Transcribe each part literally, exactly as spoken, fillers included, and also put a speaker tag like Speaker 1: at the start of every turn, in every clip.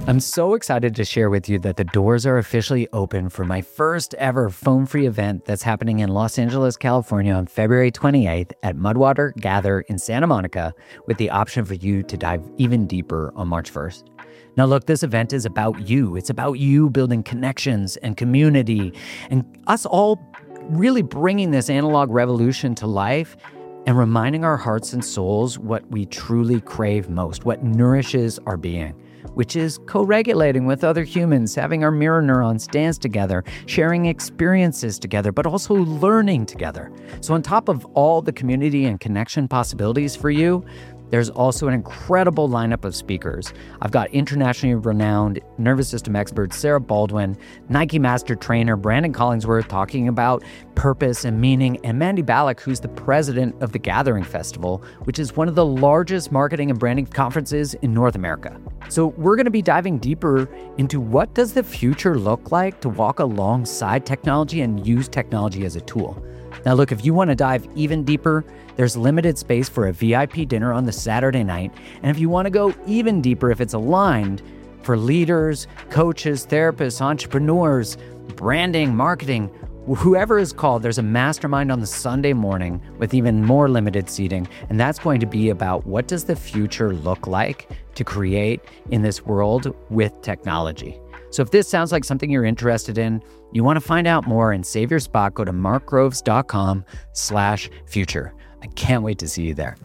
Speaker 1: I'm so excited to share with you that the doors are officially open for my first ever phone-free event that's happening in Los Angeles, California on February twenty-eighth at Mudwater Gather in Santa Monica, with the option for you to dive even deeper on March first. Now look, this event is about you. It's about you building connections and community and us all really bringing this analog revolution to life and reminding our hearts and souls what we truly crave most, what nourishes our being, which is co-regulating with other humans, having our mirror neurons dance together, sharing experiences together, but also learning together. So on top of all the community and connection possibilities for you, there's also an incredible lineup of speakers. I've got internationally renowned nervous system expert Sarah Baldwin, Nike master trainer Brandon Collingsworth talking about purpose and meaning, and Mandy Ballack, who's the president of the Gathering Festival, which is one of the largest marketing and branding conferences in North America. So we're going to be diving deeper into what does the future look like to walk alongside technology and use technology as a tool. Now look, if you want to dive even deeper, there's limited space for a V I P dinner on the Saturday night. And if you want to go even deeper, if it's aligned for leaders, coaches, therapists, entrepreneurs, branding, marketing, whoever is called, there's a mastermind on the Sunday morning with even more limited seating. And that's going to be about what does the future look like to create in this world with technology. So if this sounds like something you're interested in, you want to find out more and save your spot, go to markgroves.com slash future. I can't wait to see you there.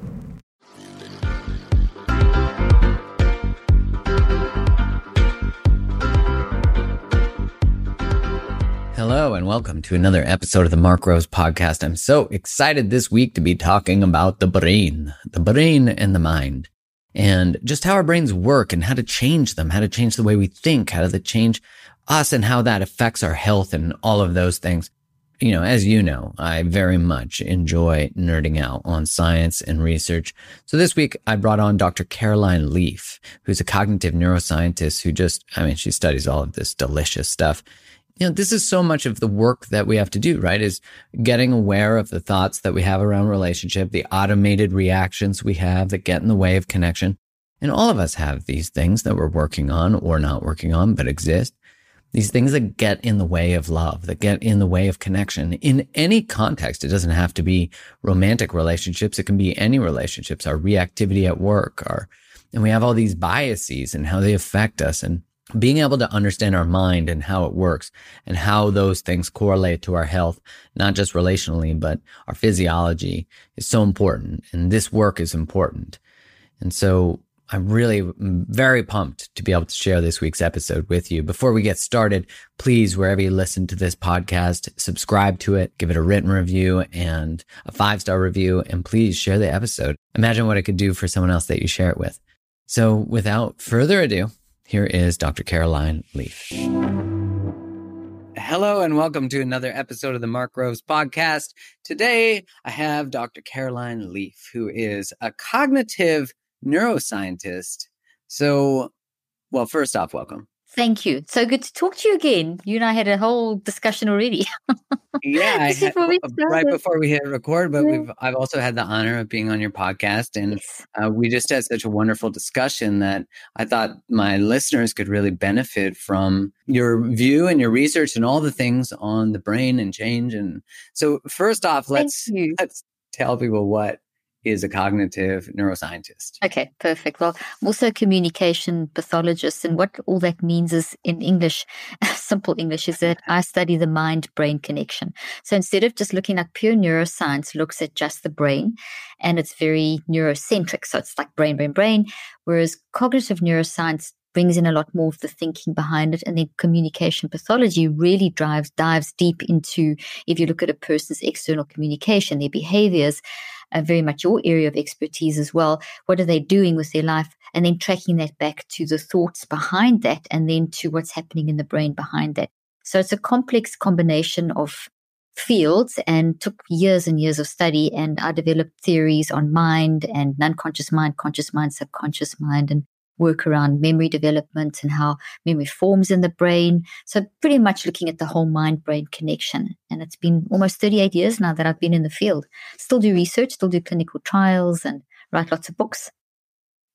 Speaker 1: Hello and welcome to another episode of the Mark Groves Podcast. I'm so excited this week to be talking about the brain, the brain and the mind, and just how our brains work and how to change them, how to change the way we think, how to change us and how that affects our health and all of those things. You know, as you know, I very much enjoy nerding out on science and research. So this week I brought on Doctor Caroline Leaf, who's a cognitive neuroscientist who just, I mean, she studies all of this delicious stuff. You know, this is so much of the work that we have to do, right? Is getting aware of the thoughts that we have around relationship, the automated reactions we have that get in the way of connection. And all of us have these things that we're working on or not working on, but exist. These things that get in the way of love, that get in the way of connection in any context. It doesn't have to be romantic relationships. It can be any relationships, our reactivity at work, our, and we have all these biases and how they affect us, and being able to understand our mind and how it works and how those things correlate to our health, not just relationally, but our physiology is so important. And this work is important. And so I'm really very pumped to be able to share this week's episode with you. Before we get started, please, wherever you listen to this podcast, subscribe to it, give it a written review and a five-star review, and please share the episode. Imagine what it could do for someone else that you share it with. So without further ado, here is Doctor Caroline Leaf. Hello and welcome to another episode of the Mark Groves Podcast. Today, I have Doctor Caroline Leaf, who is a cognitive neuroscientist. So, well, first off, welcome.
Speaker 2: Thank you. So good to talk to you again. You and I had a whole discussion already.
Speaker 1: Yeah, I had,
Speaker 2: before
Speaker 1: right before we hit record, but yeah. we've I've also had the honor of being on your podcast, and yes. uh, we just had such a wonderful discussion that I thought my listeners could really benefit from your view and your research and all the things on the brain and change. And so, first off, let's let's tell people what is a cognitive neuroscientist.
Speaker 2: Okay, perfect. Well, I'm also a communication pathologist, and what all that means is, in English, simple English, is that I study the mind-brain connection. So instead of just looking at pure neuroscience, looks at just the brain, and it's very neurocentric. So it's like brain, brain, brain, whereas cognitive neuroscience brings in a lot more of the thinking behind it. And then communication pathology really drives, dives deep into, if you look at a person's external communication, their behaviors, uh, very much your area of expertise as well. What are they doing with their life? And then tracking that back to the thoughts behind that, and then to what's happening in the brain behind that. So it's a complex combination of fields and took years and years of study. And I developed theories on mind and non-conscious mind, conscious mind, subconscious mind, and work around memory development and how memory forms in the brain. So pretty much looking at the whole mind-brain connection. And it's been almost thirty-eight years now that I've been in the field. Still do research, still do clinical trials, and write lots of books.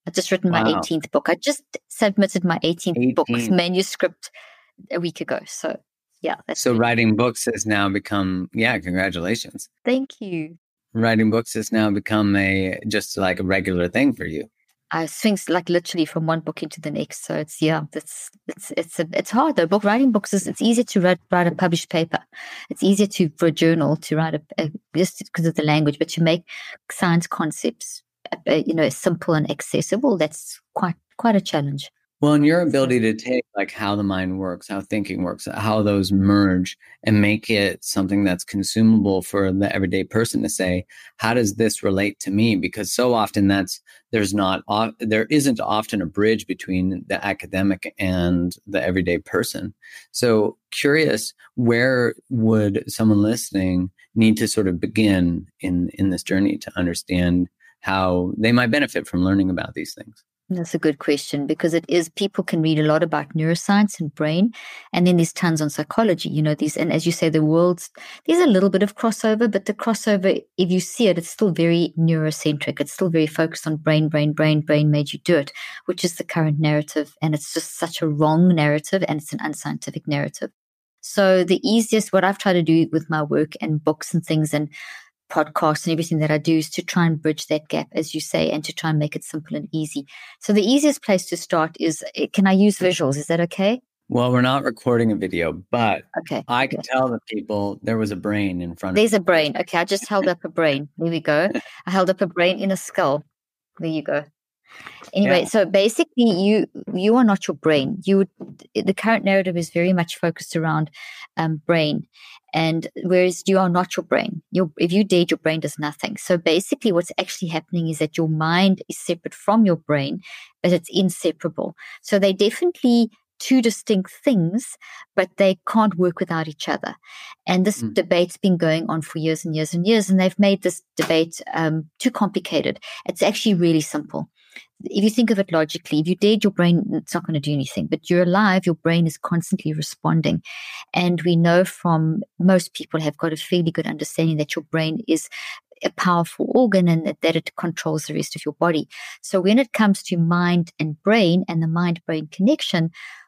Speaker 2: I've just written my
Speaker 1: Wow.
Speaker 2: eighteenth book. I just submitted my eighteenth book
Speaker 1: eighteen.
Speaker 2: manuscript a week ago. So yeah. That's
Speaker 1: So
Speaker 2: good.
Speaker 1: writing books has now become, yeah, congratulations.
Speaker 2: Thank you.
Speaker 1: Writing books has now become a, just like a regular thing for you.
Speaker 2: I swing like literally from one book into the next. So it's, yeah, it's, it's, it's, a, it's hard though. Book writing books is, it's easier to write, write a published paper. It's easier to, for a journal to write a, a just because of the language, but to make science concepts, uh, you know, simple and accessible, that's quite, quite a challenge.
Speaker 1: Well, and your ability to take like how the mind works, how thinking works, how those merge and make it something that's consumable for the everyday person to say, how does this relate to me? Because so often that's, there's not, there isn't often a bridge between the academic and the everyday person. So curious, where would someone listening need to sort of begin in, in this journey to understand how they might benefit from learning about these things?
Speaker 2: That's a good question, because it is, people can read a lot about neuroscience and brain, and then there's tons on psychology, you know, these, and as you say, the world's, there's a little bit of crossover, but the crossover, if you see it, it's still very neurocentric. It's still very focused on brain, brain, brain, brain made you do it, which is the current narrative. And it's just such a wrong narrative, and it's an unscientific narrative. So the easiest, what I've tried to do with my work and books and things and podcasts and everything that I do is to try and bridge that gap, as you say, and to try and make it simple and easy. So the easiest place to start is, can I use visuals? Is that okay?
Speaker 1: Well, we're not recording a video, but
Speaker 2: okay.
Speaker 1: I can okay. tell the people there was a brain in front
Speaker 2: There's
Speaker 1: of
Speaker 2: There's a brain. Okay, I just held up a brain. There we go. I held up a brain in a skull. There you go. Anyway, yeah. So basically, you you are not your brain. You would, the current narrative is very much focused around um, brain, and whereas you are not your brain. Your, if you dead, your brain does nothing. So basically, what's actually happening is that your mind is separate from your brain, but it's inseparable. So they definitely two distinct things, but they can't work without each other. And this mm. debate's been going on for years and years and years, and they've made this debate um, too complicated. It's actually really simple. If you think of it logically, if you dead, your brain, it's not going to do anything, but you're alive, your brain is constantly responding. And we know from most people have got a fairly good understanding that your brain is a powerful organ and that, that it controls the rest of your body. So when it comes to mind and brain and the mind-brain connection,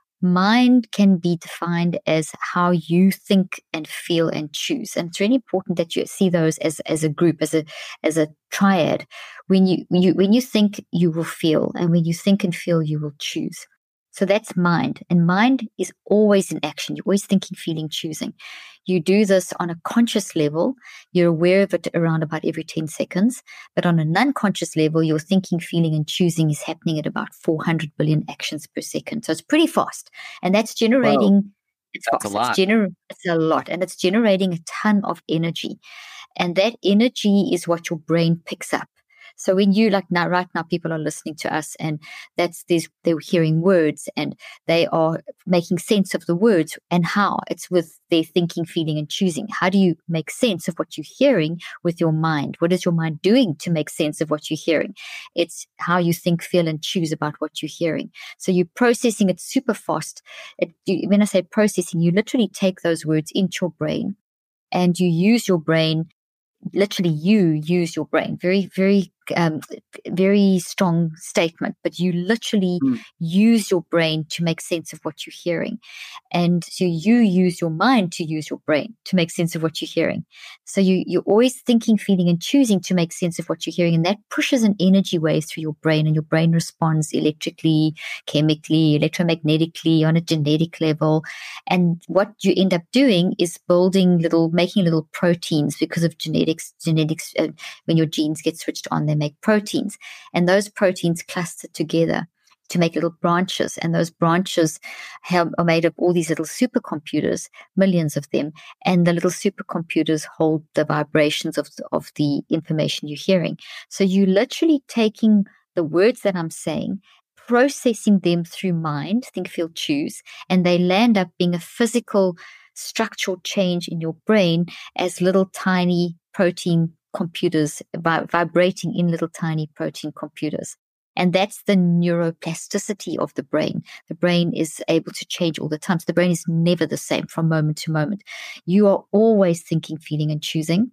Speaker 2: mind can be defined as how you think and feel and choose. And it's really important that you see those as, as a group, as a as a triad. When you, when you when you think, you will feel, and when you think and feel, you will choose. So that's mind. And mind is always in action. You're always thinking, feeling, choosing. You do this on a conscious level. You're aware of it around about every ten seconds. But on a non-conscious level, your thinking, feeling, and choosing is happening at about four hundred billion actions per second. So it's pretty fast. And that's generating, Whoa, it's
Speaker 1: that's
Speaker 2: fast.
Speaker 1: a lot.
Speaker 2: It's, gener- it's a lot. And it's generating a ton of energy. And that energy is what your brain picks up. So when you, like now, right now, people are listening to us, and that's these, they're hearing words and they are making sense of the words, and how it's with their thinking, feeling, and choosing. How do you make sense of what you're hearing with your mind? What is your mind doing to make sense of what you're hearing? It's how you think, feel, and choose about what you're hearing. So you're processing it super fast. It, you, when I say processing, you literally take those words into your brain and you use your brain. Literally, you use your brain. Very, very, um, very strong statement. But you literally mm. use your brain to make sense of what you're hearing, and so you use your mind to use your brain to make sense of what you're hearing. So you you're always thinking, feeling, and choosing to make sense of what you're hearing, and that pushes an energy wave through your brain, and your brain responds electrically, chemically, electromagnetically, on a genetic level. And what you end up doing is building little, making little proteins because of genetics. Genetics, uh, when your genes get switched on, they make proteins, and those proteins cluster together to make little branches, and those branches have, are made of all these little supercomputers, millions of them, and the little supercomputers hold the vibrations of the, of the information you're hearing. So you're literally taking the words that I'm saying, processing them through mind, think, feel, choose, and they land up being a physical structural change in your brain as little tiny protein computers vi- vibrating in little tiny protein computers. And that's the neuroplasticity of the brain. The brain is able to change all the time. So the brain is never the same from moment to moment. You are always thinking, feeling, and choosing.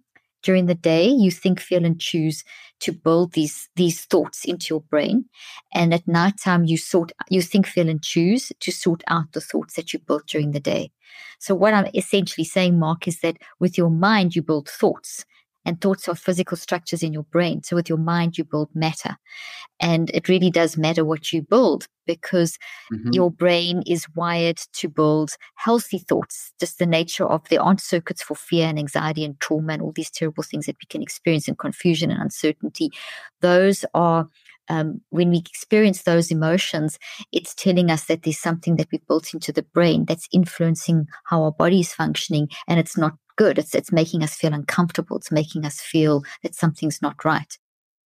Speaker 2: During the day, you think, feel, and choose to build these these thoughts into your brain. And at nighttime, you sort you think, feel, and choose to sort out the thoughts that you built during the day. So what I'm essentially saying, Mark, is that with your mind, you build thoughts. And thoughts are physical structures in your brain. So with your mind, you build matter. And it really does matter what you build, because mm-hmm. your brain is wired to build healthy thoughts. Just the nature of there aren't circuits for fear and anxiety and trauma and all these terrible things that we can experience, and confusion and uncertainty. Those are, um, when we experience those emotions, it's telling us that there's something that we've built into the brain that's influencing how our body is functioning, and it's not good. It's, it's making us feel uncomfortable. It's making us feel that something's not right.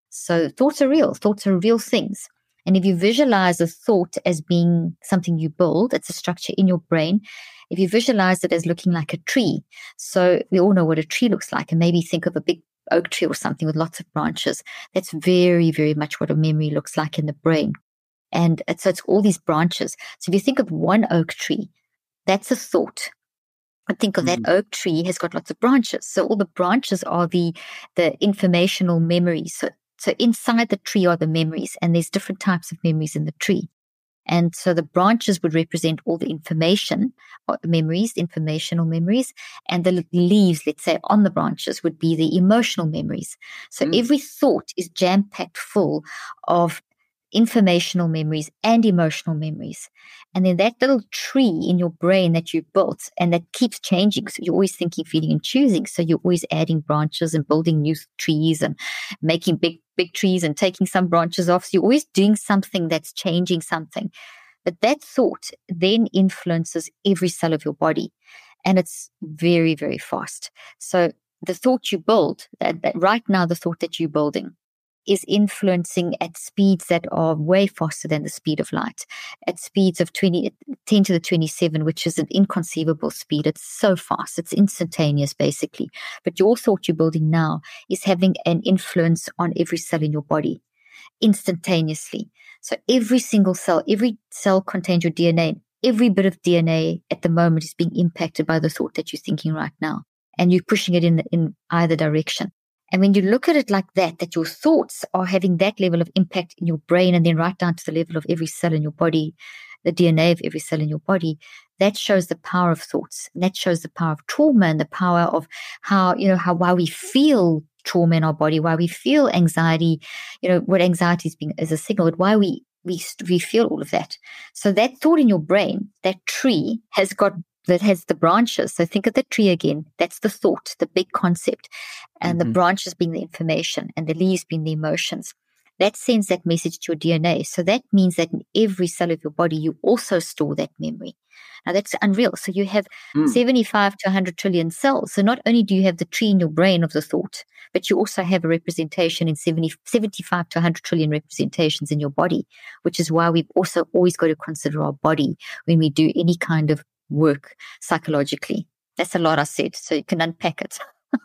Speaker 2: So thoughts are real. Thoughts are real things. And if you visualize a thought as being something you build, it's a structure in your brain. If you visualize it as looking like a tree, so we all know what a tree looks like, and maybe think of a big oak tree or something with lots of branches. That's very, very much what a memory looks like in the brain. And it's, so it's all these branches. So if you think of one oak tree, that's a thought. I think of that mm-hmm. oak tree has got lots of branches. So all the branches are the the informational memories. So, so inside the tree are the memories, and there's different types of memories in the tree. And so the branches would represent all the information, or memories, informational memories, and the leaves, let's say, on the branches would be the emotional memories. So mm. every thought is jam-packed full of informational memories and emotional memories. And then that little tree in your brain that you built, and that keeps changing. So you're always thinking, feeling, and choosing. So you're always adding branches and building new trees and making big, big trees and taking some branches off. So you're always doing something that's changing something. But that thought then influences every cell of your body. And it's very, very fast. So the thought you build, that, that right now, the thought that you're building, is influencing at speeds that are way faster than the speed of light, at speeds of twenty, ten to the twenty-seven, which is an inconceivable speed. It's so fast. It's instantaneous, basically. But your thought you're building now is having an influence on every cell in your body instantaneously. So every single cell, every cell contains your D N A. Every bit of D N A at the moment is being impacted by the thought that you're thinking right now. And you're pushing it in, in either direction. And when you look at it like that, that your thoughts are having that level of impact in your brain, and then right down to the level of every cell in your body, the D N A of every cell in your body, that shows the power of thoughts. And that shows the power of trauma, and the power of how, you know, how, why we feel trauma in our body, why we feel anxiety, you know, what anxiety is being as a signal, but why we, we, we feel all of that. So that thought in your brain, that tree has got that has the branches. So think of the tree again. That's the thought, the big concept, and mm-hmm. the branches being the information, and the leaves being the emotions. That sends that message to your D N A. So that means that in every cell of your body, you also store that memory. Now that's unreal. So you have mm. seventy-five to one hundred trillion cells. So not only do you have the tree in your brain of the thought, but you also have a representation in seventy, seventy-five to one hundred trillion representations in your body, which is why we've also always got to consider our body when we do any kind of work psychologically. That's a lot I said, so you can unpack it.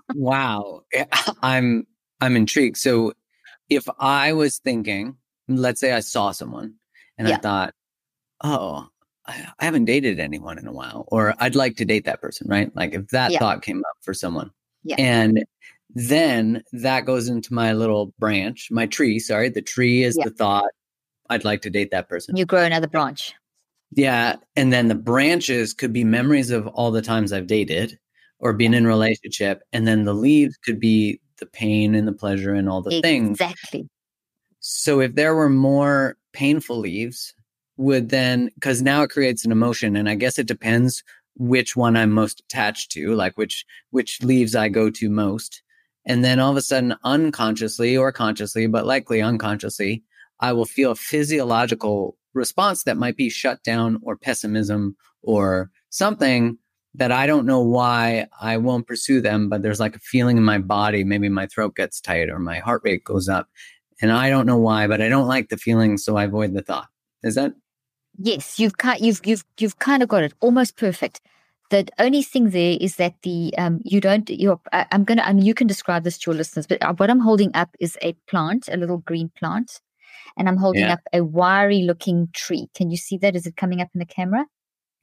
Speaker 3: Wow. I'm I'm intrigued. So if I was thinking, let's say I saw someone and yeah. I thought, oh, I haven't dated anyone in a while, or I'd like to date that person, right? Like if that yeah. thought came up for someone.
Speaker 2: Yeah.
Speaker 3: And then that goes into my little branch, my tree, sorry. The tree is yeah. the thought, I'd like to date that person.
Speaker 2: You grow another branch.
Speaker 3: Yeah. And then the branches could be memories of all the times I've dated or been in a relationship. And then the leaves could be the pain and the pleasure and all the
Speaker 2: exactly.
Speaker 3: things.
Speaker 2: Exactly.
Speaker 3: So if there were more painful leaves, would then, because now it creates an emotion. And I guess it depends which one I'm most attached to, like which, which leaves I go to most. And then all of a sudden, unconsciously or consciously, but likely unconsciously, I will feel a physiological response that might be shut down or pessimism or something that I don't know why I won't pursue them, but there's like a feeling in my body. Maybe my throat gets tight or my heart rate goes up and I don't know why, but I don't like the feeling. So I avoid the thought. Is that?
Speaker 2: Yes, you've you've you've you've kind of got it almost perfect. The only thing there is that the um you don't you're I, I'm gonna I mean you can describe this to your listeners, but what I'm holding up is a plant, a little green plant. And I'm holding yeah. up a wiry looking tree. Can you see that? Is it coming up in the camera?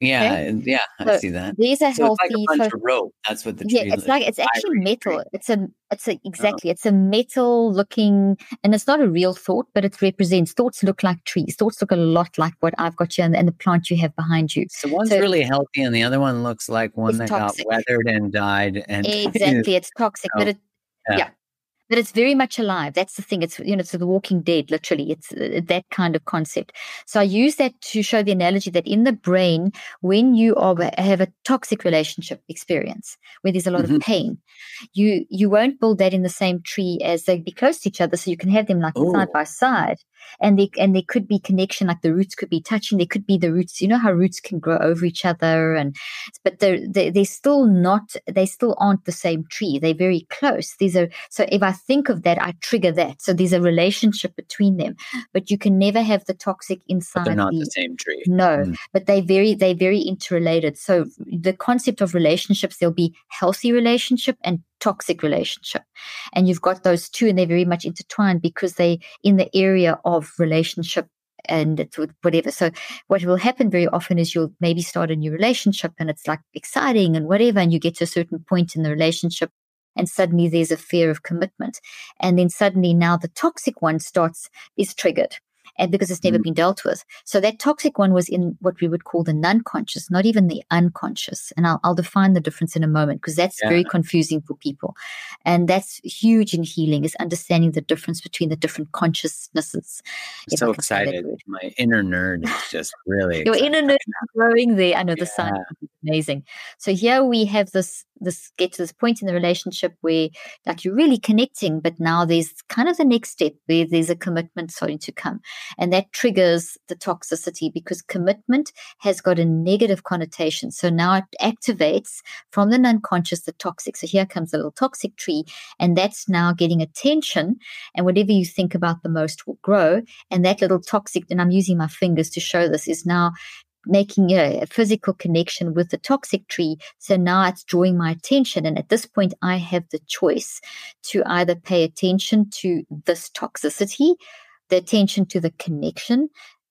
Speaker 3: Yeah,
Speaker 2: Okay.
Speaker 3: yeah, I
Speaker 2: So
Speaker 3: see that.
Speaker 2: these are
Speaker 3: So it's like a
Speaker 2: healthy.
Speaker 3: bunch
Speaker 2: So
Speaker 3: of rope. That's what the
Speaker 2: yeah,
Speaker 3: tree
Speaker 2: it's
Speaker 3: looks
Speaker 2: like it's actually
Speaker 3: ivory tree.
Speaker 2: metal. It's a it's a
Speaker 3: Oh,
Speaker 2: exactly it's a metal looking, and it's not a real thought, but it represents thoughts look like trees. Thoughts look a lot like what I've got here and, and the plant you have behind you.
Speaker 3: so one's
Speaker 2: So
Speaker 3: really healthy and the other one looks like one
Speaker 2: it's
Speaker 3: that got
Speaker 2: toxic.
Speaker 3: weathered and died and is,
Speaker 2: Exactly, it's toxic, but
Speaker 3: oh,
Speaker 2: it
Speaker 3: yeah.
Speaker 2: yeah. But it's very much alive. That's the thing. It's, you know, it's the Walking Dead, literally. It's uh, that kind of concept. So I use that to show the analogy that in the brain, when you are have a toxic relationship experience where there's a lot
Speaker 3: Mhm.
Speaker 2: of pain, you you won't build that in the same tree as they'd be close to each other. So you can have them like
Speaker 3: Oh,
Speaker 2: side by side. And they, and there could be connection, like the roots could be touching. There could be the roots, you know how roots can grow over each other, and but they're they, they're still not, they still aren't the same tree. They're very close. These are, so if I think of that, I trigger that. So there's a relationship between them, but you can never have the toxic
Speaker 3: but they're
Speaker 2: inside
Speaker 3: not the
Speaker 2: the
Speaker 3: same tree.
Speaker 2: no,
Speaker 3: Mm.
Speaker 2: but they very they very interrelated. So the concept of relationships, there'll be healthy relationship and toxic relationship, and you've got those two, and they're very much intertwined because they in the area of relationship and it's with whatever. So what will happen very often is you'll maybe start a new relationship and it's like exciting and whatever, and you get to a certain point in the relationship and suddenly there's a fear of commitment, and then suddenly now the toxic one starts is triggered. And because it's never
Speaker 3: Mm.
Speaker 2: been dealt with. So that toxic one was in what we would call the non-conscious, not even the unconscious. And I'll, I'll define the difference in a moment because that's
Speaker 3: Yeah.
Speaker 2: very confusing for people. And that's huge in healing, is understanding the difference between the different consciousnesses.
Speaker 3: I'm
Speaker 2: If
Speaker 3: so
Speaker 2: I can say that
Speaker 3: excited.
Speaker 2: word.
Speaker 3: My inner nerd is just really
Speaker 2: Your
Speaker 3: excited.
Speaker 2: inner nerd is growing there. I know the
Speaker 3: Yeah.
Speaker 2: science is amazing. So here we have this, this get to this point in the relationship where like you're really connecting, but now there's kind of the next step where there's a commitment starting to come. And that triggers the toxicity because commitment has got a negative connotation. So now it activates from the unconscious, the toxic. So here comes a little toxic tree, and that's now getting attention. And whatever you think about the most will grow. And that little toxic, and I'm using my fingers to show this, is now making you know, a physical connection with the toxic tree. So now it's drawing my attention. And at this point, I have the choice to either pay attention to this toxicity, the attention to the connection,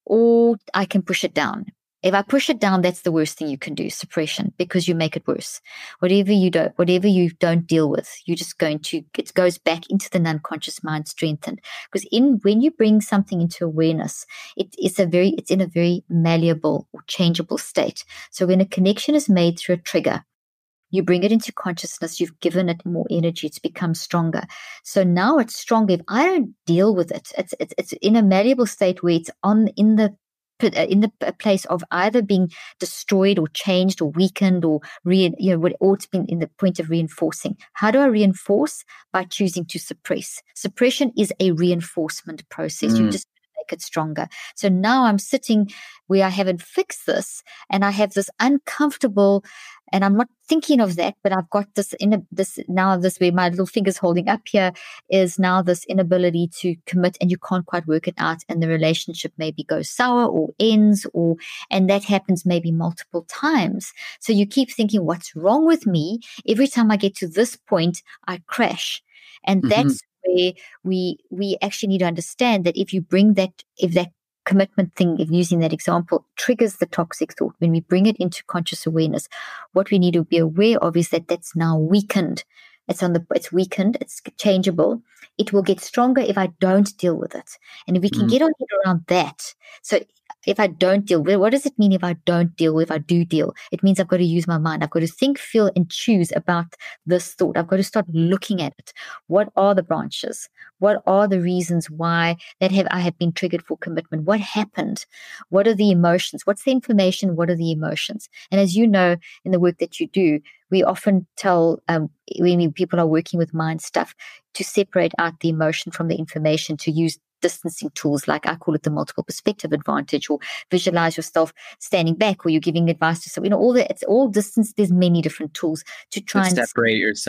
Speaker 2: or I can push it down. If I push it down, that's the worst thing you can do, suppression, because you make it worse. Whatever you don't, whatever you don't deal with, you're just going to, it goes back into the unconscious mind strengthened. Because in, when you bring something into awareness, it, it's a very, it's in a very malleable or changeable state. So when a connection is made through a trigger, you bring it into consciousness, you've given it more energy, it's become stronger. So now it's stronger. If I don't deal with it, it's it's, it's in a malleable state where it's on in the in the place of either being destroyed or changed or weakened or re, you know, or it's been in the point of reinforcing. How do I reinforce? By choosing to suppress. Suppression is a reinforcement process.
Speaker 3: Mm.
Speaker 2: You just make it stronger. So now I'm sitting where I haven't fixed this, and I have this uncomfortable, and I'm not thinking of that, but I've got this in this now this way my little finger's holding up here is now this inability to commit, and you can't quite work it out, and the relationship maybe goes sour or ends, or and that happens maybe multiple times. So you keep thinking, what's wrong with me? Every time I get to this point, I crash. And
Speaker 3: Mhm.
Speaker 2: that's where we we actually need to understand that if you bring that, if that commitment thing, if using that example, triggers the toxic thought, when we bring it into conscious awareness, what we need to be aware of is that that's now weakened. It's on the, it's weakened, it's changeable. It will get stronger if I don't deal with it. And if we can
Speaker 3: Mm.
Speaker 2: get our head around that. So if I don't deal with it, what does it mean if I don't deal, if I do deal? It means I've got to use my mind. I've got to think, feel, and choose about this thought. I've got to start looking at it. What are the branches? What are the reasons why that have I have been triggered for commitment? What happened? What are the emotions? What's the information? What are the emotions? And as you know, in the work that you do, we often tell um, when people are working with mind stuff to separate out the emotion from the information, to use distancing tools, like I call it the multiple perspective advantage, or visualize yourself standing back, or you're giving advice to someone, you know, all that, it's all distance. There's many different tools to try
Speaker 3: To
Speaker 2: and
Speaker 3: separate yourself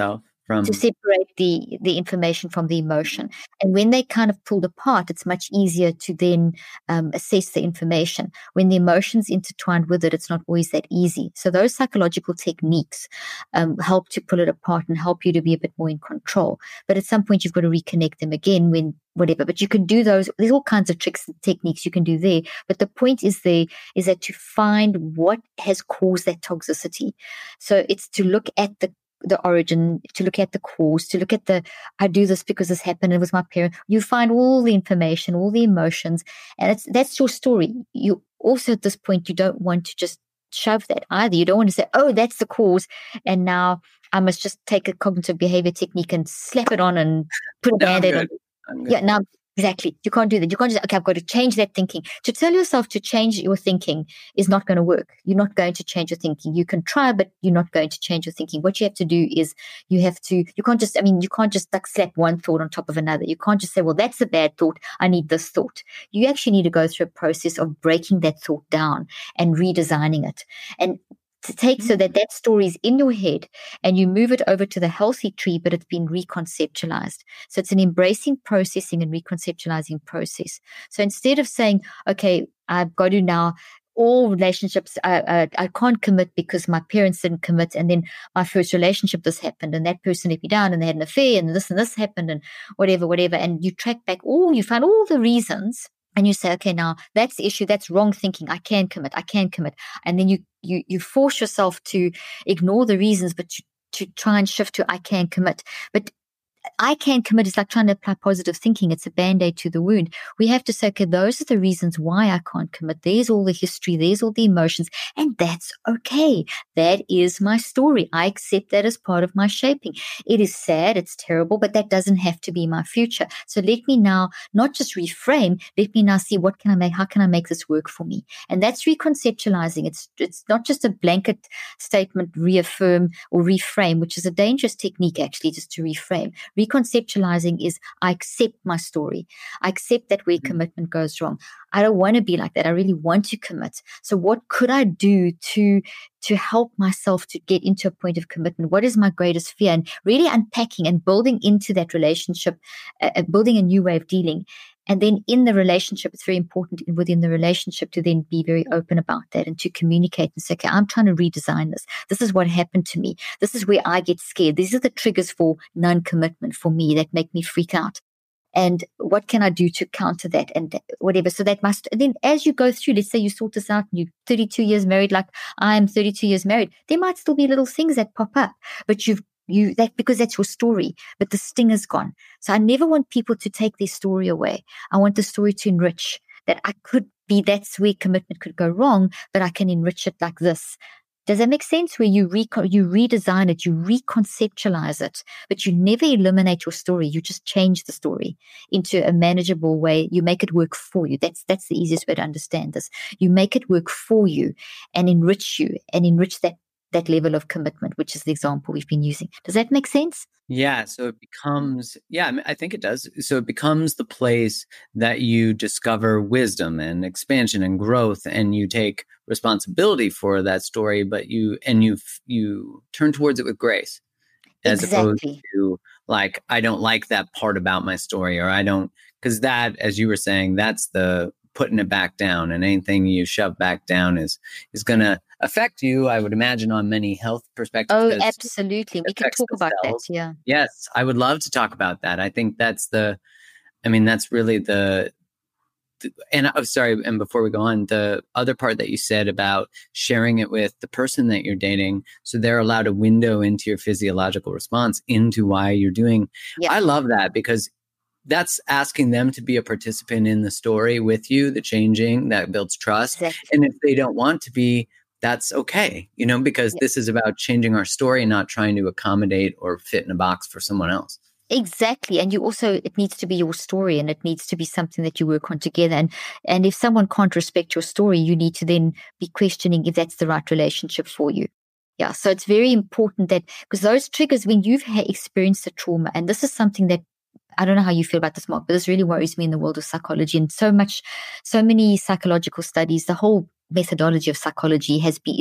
Speaker 3: from
Speaker 2: to separate the the information from the emotion. And when they kind of pulled apart, it's much easier to then um, assess the information. When the emotions intertwined with it, it's not always that easy. So those psychological techniques um, help to pull it apart and help you to be a bit more in control. But at some point, you've got to reconnect them again when whatever. But you can do those. There's all kinds of tricks and techniques you can do there. But the point is there is that to find what has caused that toxicity. So it's to look at the the origin, to look at the cause, to look at the, I do this because this happened, it was my parent. You find all the information, all the emotions, and it's that's your story. You also, at this point, you don't want to just shove that either. You don't want to say, oh, that's the cause, and now I must just take a cognitive behavior technique and slap it on and put a
Speaker 3: No, I'm
Speaker 2: band-aid on.
Speaker 3: good. I'm good.
Speaker 2: Yeah, now, exactly. You can't do that. You can't just, okay, I've got to change that thinking. To tell yourself to change your thinking is not going to work. You're not going to change your thinking. You can try, but you're not going to change your thinking. What you have to do is you have to, you can't just, I mean, you can't just like slap one thought on top of another. You can't just say, well, that's a bad thought. I need this thought. You actually need to go through a process of breaking that thought down and redesigning it. And to take so that that story is in your head and you move it over to the healthy tree, but it's been reconceptualized. So it's an embracing, processing, and reconceptualizing process. So instead of saying, okay, I've got to now, all relationships, I, I, I can't commit because my parents didn't commit. And then my first relationship, this happened, and that person let me down, and they had an affair, and this and this happened, and whatever, whatever. And you track back all, you find all the reasons. And you say, okay, now that's the issue. That's wrong thinking. I can commit. I can commit. And then you you you force yourself to ignore the reasons, but to, to try and shift to I can commit. But I can commit is like trying to apply positive thinking. It's a band-aid to the wound. We have to say, okay, those are the reasons why I can't commit. There's all the history. There's all the emotions. And that's okay. That is my story. I accept that as part of my shaping. It is sad. It's terrible, but that doesn't have to be my future. So let me now not just reframe. Let me now see what can I make? How can I make this work for me? And that's reconceptualizing. It's, it's not just a blanket statement, reaffirm or reframe, which is a dangerous technique actually, just to reframe. Reconceptualizing is I accept my story. I accept that where mm-hmm. commitment goes wrong. I don't want to be like that. I really want to commit. So what could I do to, to help myself to get into a point of commitment? What is my greatest fear? And really unpacking and building into that relationship, uh, building a new way of dealing. And then in the relationship, it's very important within the relationship to then be very open about that and to communicate and say, okay, I'm trying to redesign this. This is what happened to me. This is where I get scared. These are the triggers for non-commitment for me that make me freak out. And what can I do to counter that and whatever? So that must, and then as you go through, let's say you sort this out and you're thirty-two years married, like I'm thirty-two years married, there might still be little things that pop up, but you've You that because that's your story, but the sting is gone. So I never want people to take their story away. I want the story to enrich. That I could be, that's where commitment could go wrong, but I can enrich it like this. Does that make sense? Where you re- you redesign it, you reconceptualize it, but you never eliminate your story. You just change the story into a manageable way. You make it work for you. That's that's the easiest way to understand this. You make it work for you and enrich you and enrich that that level of commitment, which is the example we've been using. Does that make sense?
Speaker 3: Yeah. So it becomes, yeah, I, mean, I think it does. So it becomes the place that you discover wisdom and expansion and growth, and you take responsibility for that story, but you, and you, you turn towards it with grace, as
Speaker 2: exactly.
Speaker 3: opposed to like, I don't like that part about my story, or I don't, because that, as you were saying, that's the putting it back down, and anything you shove back down is, is going to affect you, I would imagine, on many health perspectives.
Speaker 2: Oh, absolutely. We can talk about that. Yeah.
Speaker 3: Yes. I would love to talk about that. I think that's the, I mean, that's really the, the and I'm oh, sorry. And before we go on, the other part that you said about sharing it with the person that you're dating, so they're allowed a window into your physiological response, into why you're doing. Yeah. I love that, because that's asking them to be a participant in the story with you, the changing that builds trust. Exactly. And if they don't want to be, that's okay, you know, because yeah. this is about changing our story and not trying to accommodate or fit in a box for someone else.
Speaker 2: Exactly. And you also, it needs to be your story, and it needs to be something that you work on together. And, and if someone can't respect your story, you need to then be questioning if that's the right relationship for you. Yeah. So it's very important that, because those triggers, when you've ha- experienced a trauma, and this is something that, I don't know how you feel about this, Mark, but this really worries me in the world of psychology, and so much, so many psychological studies, the whole methodology of psychology has been, is being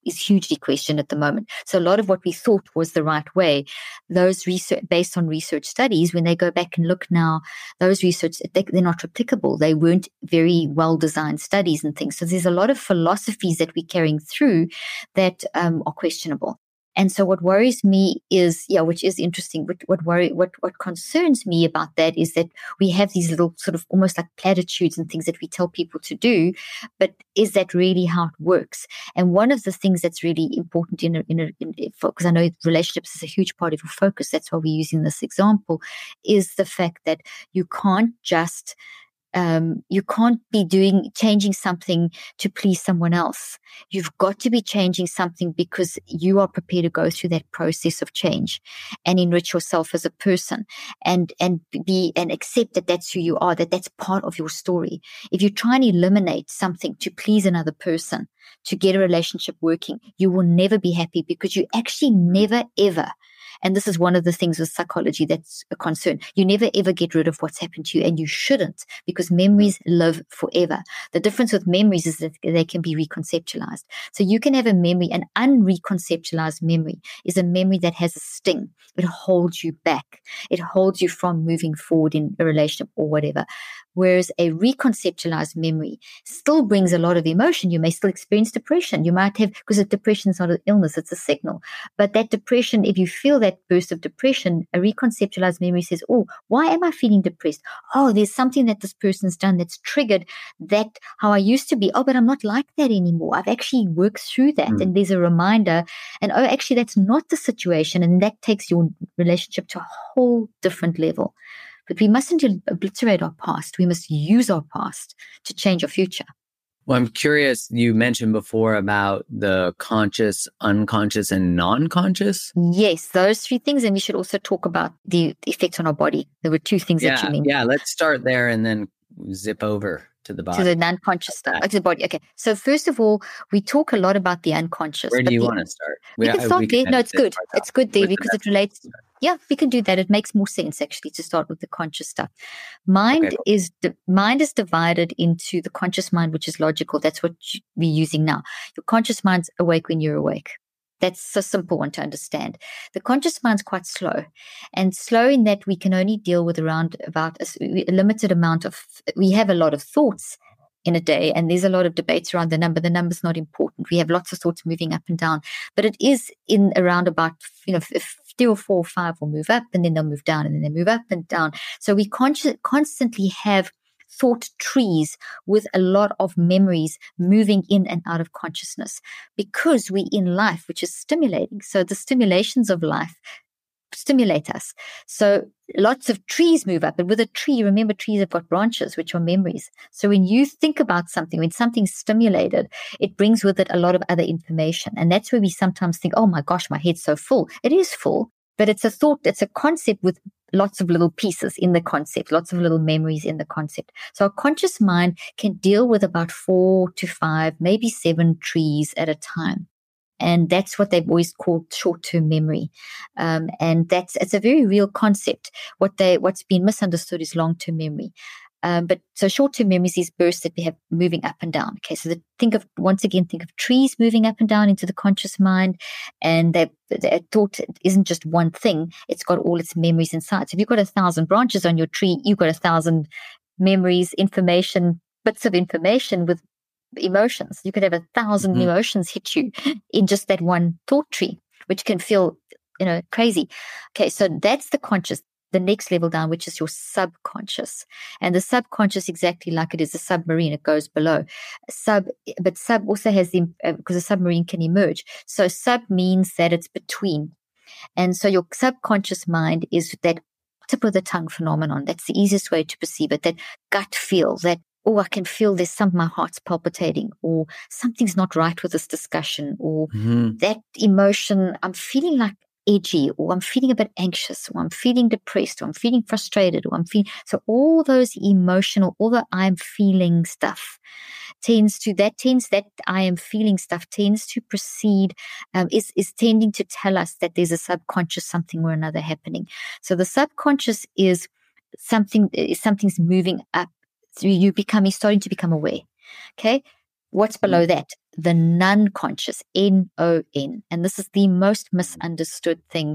Speaker 2: is hugely questioned at the moment. So a lot of what we thought was the right way, those research based on research studies, when they go back and look now, those research, they, they're not replicable. They weren't very well designed studies and things. So there's a lot of philosophies that we're carrying through that um, are questionable. And so what worries me is, yeah, which is interesting, what, what worry, what, what concerns me about that is that we have these little sort of almost like platitudes and things that we tell people to do, but is that really how it works? And one of the things that's really important in a, in a, in, because I know relationships is a huge part of your focus, that's why we're using this example, is the fact that you can't just Um, you can't be doing, changing something to please someone else. You've got to be changing something because you are prepared to go through that process of change and enrich yourself as a person and, and be, and accept that that's who you are, that that's part of your story. If you try and eliminate something to please another person, to get a relationship working, you will never be happy because you actually never ever, and this is one of the things with psychology that's a concern. You never ever get rid of what's happened to you, and you shouldn't, because memories live forever. The difference with memories is that they can be reconceptualized. So you can have a memory, an unreconceptualized memory is a memory that has a sting. It holds you back. It holds you from moving forward in a relationship or whatever. Whereas a reconceptualized memory still brings a lot of emotion. You may still experience depression. You might have, because depression is not an illness, it's a signal. But that depression, if you feel that burst of depression, a reconceptualized memory says, oh, why am I feeling depressed? Oh, there's something that this person's done that's triggered that how I used to be. Oh, but I'm not like that anymore. I've actually worked through that. Mm. And there's a reminder. And oh, actually, that's not the situation. And that takes your relationship to a whole different level. But we mustn't obliterate our past. We must use our past to change our future.
Speaker 3: Well, I'm curious, you mentioned before about the conscious, unconscious, and non-conscious.
Speaker 2: Yes, those three things. And we should also talk about the effect on our body. There were two things
Speaker 3: yeah,
Speaker 2: that you mentioned.
Speaker 3: Yeah, let's start there and then zip over to the body.
Speaker 2: To the non-conscious stuff, to the body. Okay. So first of all, we talk a lot about the unconscious.
Speaker 3: Where do you
Speaker 2: the,
Speaker 3: want to start?
Speaker 2: We, we can start we there. Can no, it's good. It's good there because it relates. Yeah, we can do that. It makes more sense actually to start with the conscious stuff. Mind okay, cool. is the mind is divided into the conscious mind, which is logical. That's what you, we're using now. Your conscious mind's awake when you're awake. That's a simple one to understand. The conscious mind's quite slow, and slow in that we can only deal with around about a, a limited amount of. We have a lot of thoughts in a day, and there's a lot of debates around the number. The number's not important. We have lots of thoughts moving up and down, but it is in around about, you know, if three or four or five will move up and then they'll move down and then they move up and down. So we con- constantly have thought trees with a lot of memories moving in and out of consciousness because we're in life, which is stimulating. So the stimulations of life stimulate us. So lots of trees move up. And with a tree, remember, trees have got branches, which are memories. So when you think about something, when something's stimulated, it brings with it a lot of other information. And that's where we sometimes think, oh my gosh, my head's so full. It is full, but it's a thought, it's a concept with lots of little pieces in the concept, lots of little memories in the concept. So a conscious mind can deal with about four to five, maybe seven trees at a time. And that's what they've always called short-term memory. Um, and that's, it's a very real concept. What they, what's been misunderstood is long-term memory. Um, but so short-term memories, these bursts that we have moving up and down. Okay. So the, think of, once again, think of trees moving up and down into the conscious mind. And that thought isn't just one thing. It's got all its memories inside. So if you've got a thousand branches on your tree, you've got a thousand memories, information, bits of information with emotions. You could have a thousand mm-hmm. emotions hit you in just that one thought tree, which can feel, you know, crazy. Okay, so that's the conscious, the next level down, which is your subconscious. And the subconscious, exactly like it is a submarine, it goes below. Sub, but sub also has the, uh, because a submarine can emerge. So sub means that it's between. And so your subconscious mind is that tip of the tongue phenomenon. That's the easiest way to perceive it, that gut feel, that oh, I can feel there's some, my heart's palpitating, or something's not right with this discussion, or mm-hmm. that emotion, I'm feeling like edgy, or I'm feeling a bit anxious, or I'm feeling depressed, or I'm feeling frustrated, or I'm feeling, so all those emotional, all the I'm feeling stuff tends to, that tends, that I am feeling stuff tends to proceed, um, is, is tending to tell us that there's a subconscious something or another happening. So the subconscious is something, is something's moving up. So you becoming, starting to become aware. Okay. What's below that? the non-conscious, N O N. And this is the most misunderstood thing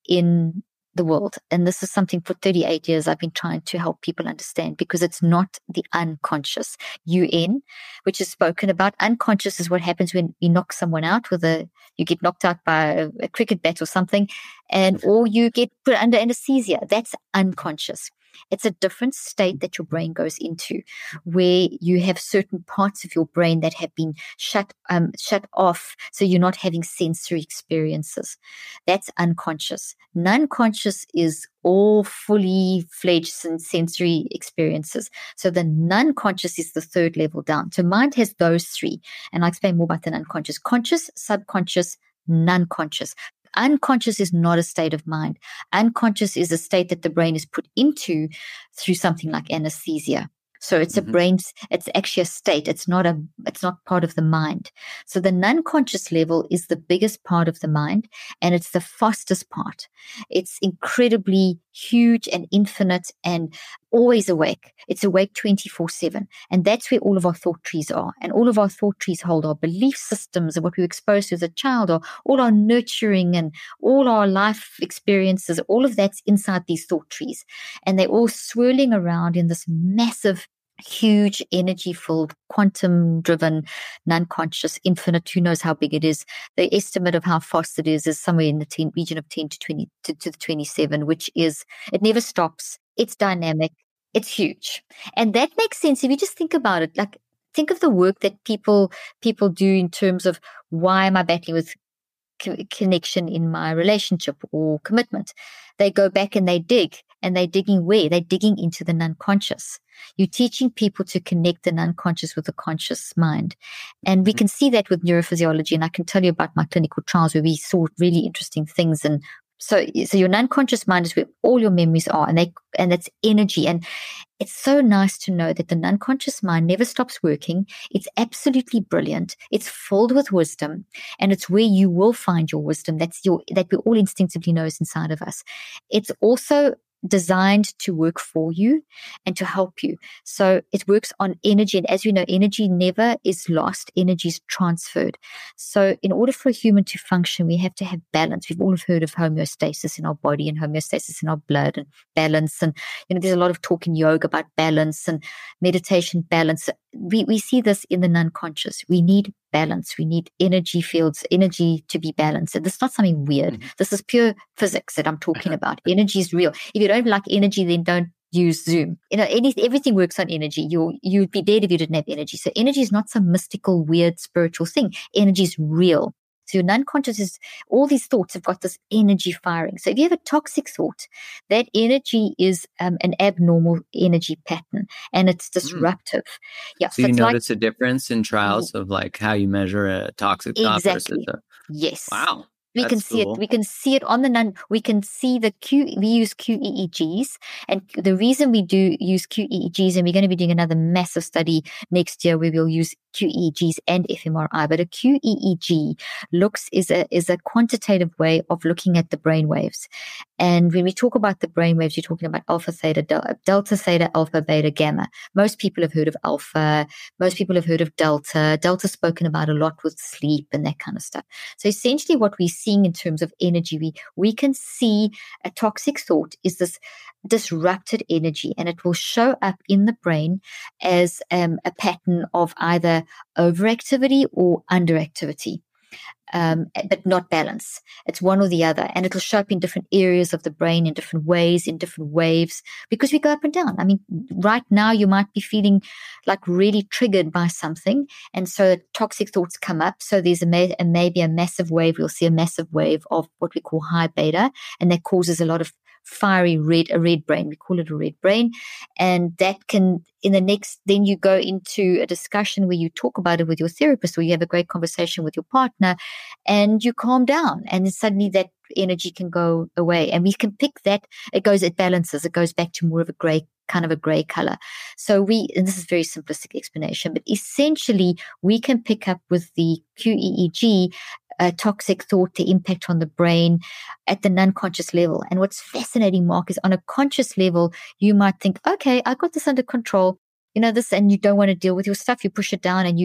Speaker 2: in the world. And this is something for thirty-eight years I've been trying to help people understand, because it's not the unconscious, U N, which is spoken about. Unconscious is what happens when you knock someone out with a, you get knocked out by a, a cricket bat or something, and or you get put under anesthesia. That's unconscious. It's a different state that your brain goes into, where you have certain parts of your brain that have been shut um, shut off, so you're not having sensory experiences. That's unconscious. Non-conscious is all fully fledged sensory experiences. So the non-conscious is the third level down. So mind has those three, and I'll explain more about the unconscious: conscious, subconscious, non-conscious. Unconscious is not a state of mind. Unconscious is a state that the brain is put into through something like anesthesia. So it's mm-hmm. a brain, it's actually a state. It's not a, it's not part of the mind. So the non-conscious level is the biggest part of the mind, and it's the fastest part. It's incredibly huge and infinite and always awake. It's awake twenty-four seven. And that's where all of our thought trees are. And all of our thought trees hold our belief systems and what we were exposed to as a child, or all our nurturing and all our life experiences. All of that's inside these thought trees. And they're all swirling around in this massive, huge, energy-filled, quantum-driven, non-conscious, infinite. Who knows how big it is? The estimate of how fast it is is somewhere in the ten, region of ten to twenty to, to twenty-seven, which is, it never stops. It's dynamic. It's huge. And that makes sense if you just think about it. Like, think of the work that people people do in terms of, why am I battling with co- connection in my relationship or commitment? They go back and they dig. And they're digging where? They're digging into the non-conscious. You're teaching people to connect the non-conscious with the conscious mind. And we can see that with neurophysiology. And I can tell you about my clinical trials where we saw really interesting things. And so, so your non-conscious mind is where all your memories are, and they, and it's energy. And it's so nice to know that the non-conscious mind never stops working. It's absolutely brilliant. It's filled with wisdom, and it's where you will find your wisdom. That's your, that we all instinctively know is inside of us. It's also designed to work for you and to help you. So it works on energy. And as we know, energy never is lost. Energy is transferred. So in order for a human to function, we have to have balance. We've all heard of homeostasis in our body and homeostasis in our blood and balance. And, you know, there's a lot of talk in yoga about balance and meditation balance. We, we see this in the non-conscious. We need balance. We need energy fields, energy to be balanced. And this is not something weird. Mm-hmm. This is pure physics that I'm talking about. Energy is real. If you don't like energy, then don't use Zoom. You know, any, everything works on energy. You you'd be dead if you didn't have energy. So energy is not some mystical, weird, spiritual thing. Energy is real. So your non-conscious is, all these thoughts have got this energy firing. So if you have a toxic thought, that energy is um, an abnormal energy pattern, and it's disruptive. Mm. Yeah.
Speaker 3: So, so you notice like, a difference in trials of like how you measure a toxic thought
Speaker 2: exactly.
Speaker 3: versus a,
Speaker 2: yes.
Speaker 3: Wow.
Speaker 2: We
Speaker 3: That's
Speaker 2: can see
Speaker 3: cool.
Speaker 2: it. We can see it on the non. We can see the Q. We use Q E E Gs, and the reason we do use Q E E Gs, and we're going to be doing another massive study next year where we'll use Q E E Gs and F M R I. But a Q E E G looks is a is a quantitative way of looking at the brain waves. And when we talk about the brain waves, you're talking about alpha, theta, delta, delta, theta, alpha, beta, gamma. Most people have heard of alpha. Most people have heard of delta. Delta spoken about a lot with sleep and that kind of stuff. So essentially what we're seeing in terms of energy, we, we can see a toxic thought is this disrupted energy, and it will show up in the brain as um, a pattern of either overactivity or underactivity. Um, but not balance. It's one or the other. And it'll show up in different areas of the brain in different ways, in different waves, because we go up and down. I mean, right now you might be feeling like really triggered by something. And so toxic thoughts come up. So there's a, ma- a maybe a massive wave. We'll see a massive wave of what we call high beta. And that causes a lot of fiery red, a red brain. We call it a red brain. And that can, in the next, then you go into a discussion where you talk about it with your therapist, or you have a great conversation with your partner, and you calm down, and then suddenly that energy can go away. And we can pick that. It goes, it balances. It goes back to more of a gray, kind of a gray color. So we, and this is a very simplistic explanation, but essentially we can pick up with the Q E E G a toxic thought, the impact on the brain at the non-conscious level. And what's fascinating, Mark, is on a conscious level, you might think, okay, I got this under control, you know, this, and you don't want to deal with your stuff. You push it down and you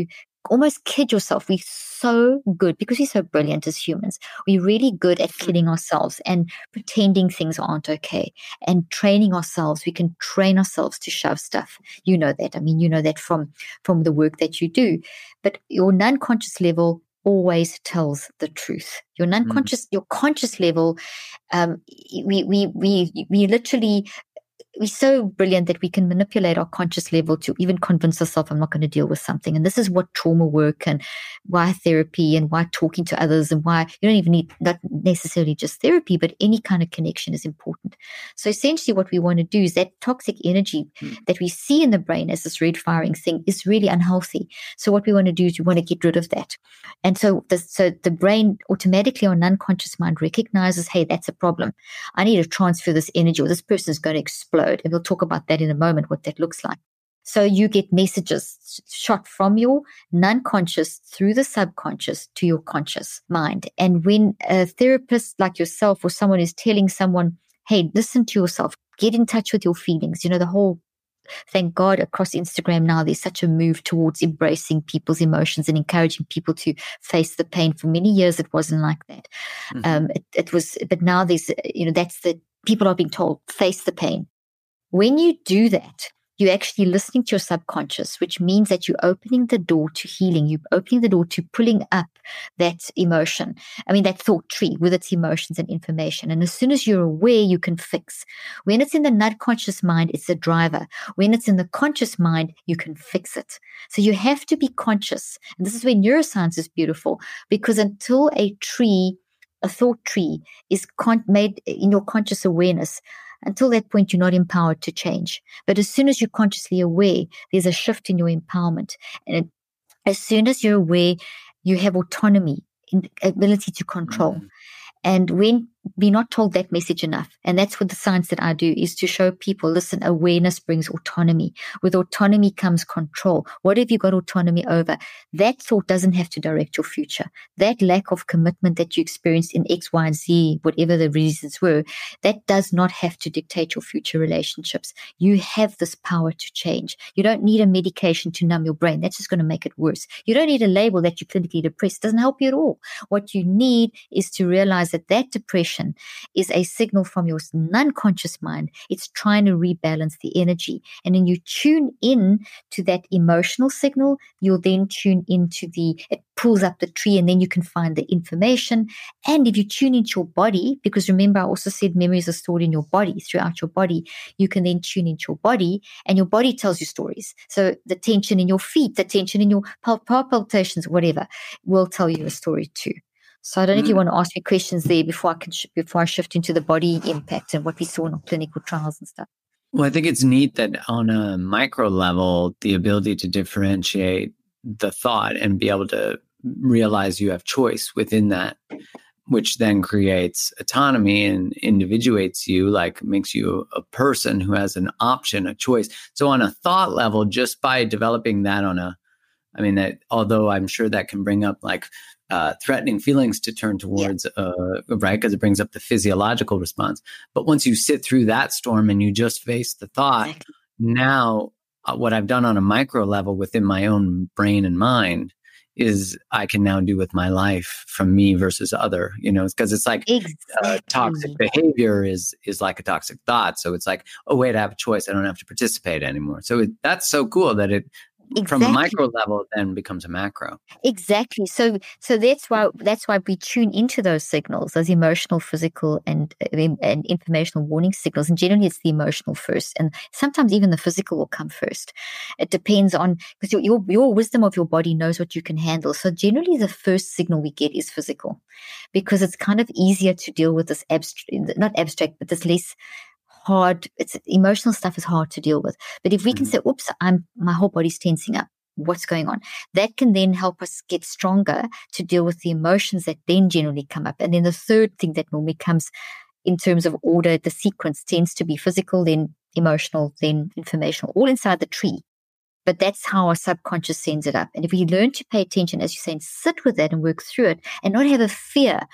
Speaker 2: almost kid yourself. We're so good because we're so brilliant as humans. We're really good at kidding ourselves and pretending things aren't okay and training ourselves. We can train ourselves to shove stuff. You know that. I mean, you know that from, from the work that you do. But your non-conscious level always tells the truth. Your non-conscious, mm. your conscious level, um, we, we, we, we literally, we're so brilliant that we can manipulate our conscious level to even convince ourselves I'm not going to deal with something. And this is what trauma work and why therapy and why talking to others and why you don't even need not necessarily just therapy, but any kind of connection is important. So essentially what we want to do is that toxic energy mm. that we see in the brain as this red firing thing is really unhealthy. So what we want to do is we want to get rid of that. And so the, so the brain automatically, our unconscious mind recognizes, hey, that's a problem. I need to transfer this energy or this person is going to explode. And we'll talk about that in a moment, what that looks like. So you get messages shot from your non-conscious through the subconscious to your conscious mind. And when a therapist like yourself or someone is telling someone, hey, listen to yourself, get in touch with your feelings, you know, the whole, thank God across Instagram now, there's such a move towards embracing people's emotions and encouraging people to face the pain. For many years, it wasn't like that. Mm-hmm. Um, it, it was, but now there's, you know, that's the, people are being told, face the pain. When you do that, you're actually listening to your subconscious, which means that you're opening the door to healing. You're opening the door to pulling up that emotion. I mean, that thought tree with its emotions and information. And as soon as you're aware, you can fix. When it's in the non-conscious mind, it's the driver. When it's in the conscious mind, you can fix it. So you have to be conscious. And this is where neuroscience is beautiful, because until a tree, a thought tree, is con- made in your conscious awareness, until that point, you're not empowered to change. But as soon as you're consciously aware, there's a shift in your empowerment. And it, as soon as you're aware, you have autonomy, in, ability to control. Mm-hmm. And when we're not told that message enough, and that's what the science that I do is to show people, listen, awareness brings autonomy. With autonomy comes control. What have you got autonomy over? That thought doesn't have to direct your future. That lack of commitment that you experienced in X, Y, and Z, whatever the reasons were, that does not have to dictate your future relationships. You have this power to change. You don't need a medication to numb your brain. That's just going to make it worse. You don't need a label that you're clinically depressed. It doesn't help you at all. What you need is to realize that that depression is a signal from your non-conscious mind. It's trying to rebalance the energy. And then you tune in to that emotional signal. You'll then tune into the, it pulls up the tree, and then you can find the information. And if you tune into your body, because remember, I also said memories are stored in your body, throughout your body, you can then tune into your body, and your body tells you stories. So the tension in your feet, the tension in your pul- palpitations, whatever, will tell you a story too. So I don't know mm. if you want to ask me questions there before I can sh- before I shift into the body impact and what we saw in our clinical trials and stuff.
Speaker 3: Well, I think it's neat that on a micro level, the ability to differentiate the thought and be able to realize you have choice within that, which then creates autonomy and individuates you, like makes you a person who has an option, a choice. So on a thought level, just by developing that on a, I mean, that, although I'm sure that can bring up like uh, threatening feelings to turn towards, yeah. uh, right? Because it brings up the physiological response. But once you sit through that storm and you just face the thought, exactly. now uh, what I've done on a micro level within my own brain and mind is I can now do with my life from me versus other, you know, because it's like exactly. uh, toxic behavior is is like a toxic thought. So it's like, oh, wait, I have a choice. I don't have to participate anymore. So it, that's so cool that it, Exactly. from a micro level, then becomes a macro.
Speaker 2: Exactly. So, so that's why that's why we tune into those signals, those emotional, physical, and and informational warning signals. And generally, it's the emotional first, and sometimes even the physical will come first. It depends on because your, your your wisdom of your body knows what you can handle. So, generally, the first signal we get is physical, because it's kind of easier to deal with this abstract, not abstract, but this less hard, it's emotional stuff is hard to deal with. But if we can mm-hmm. say, oops, I'm my whole body's tensing up. What's going on? That can then help us get stronger to deal with the emotions that then generally come up. And then the third thing that normally comes in terms of order, the sequence tends to be physical, then emotional, then informational, all inside the tree. But that's how our subconscious sends it up. And if we learn to pay attention, as you say, and sit with that and work through it and not have a fear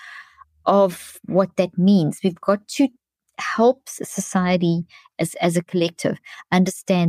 Speaker 2: of what that means, we've got to help society as, as a collective understand that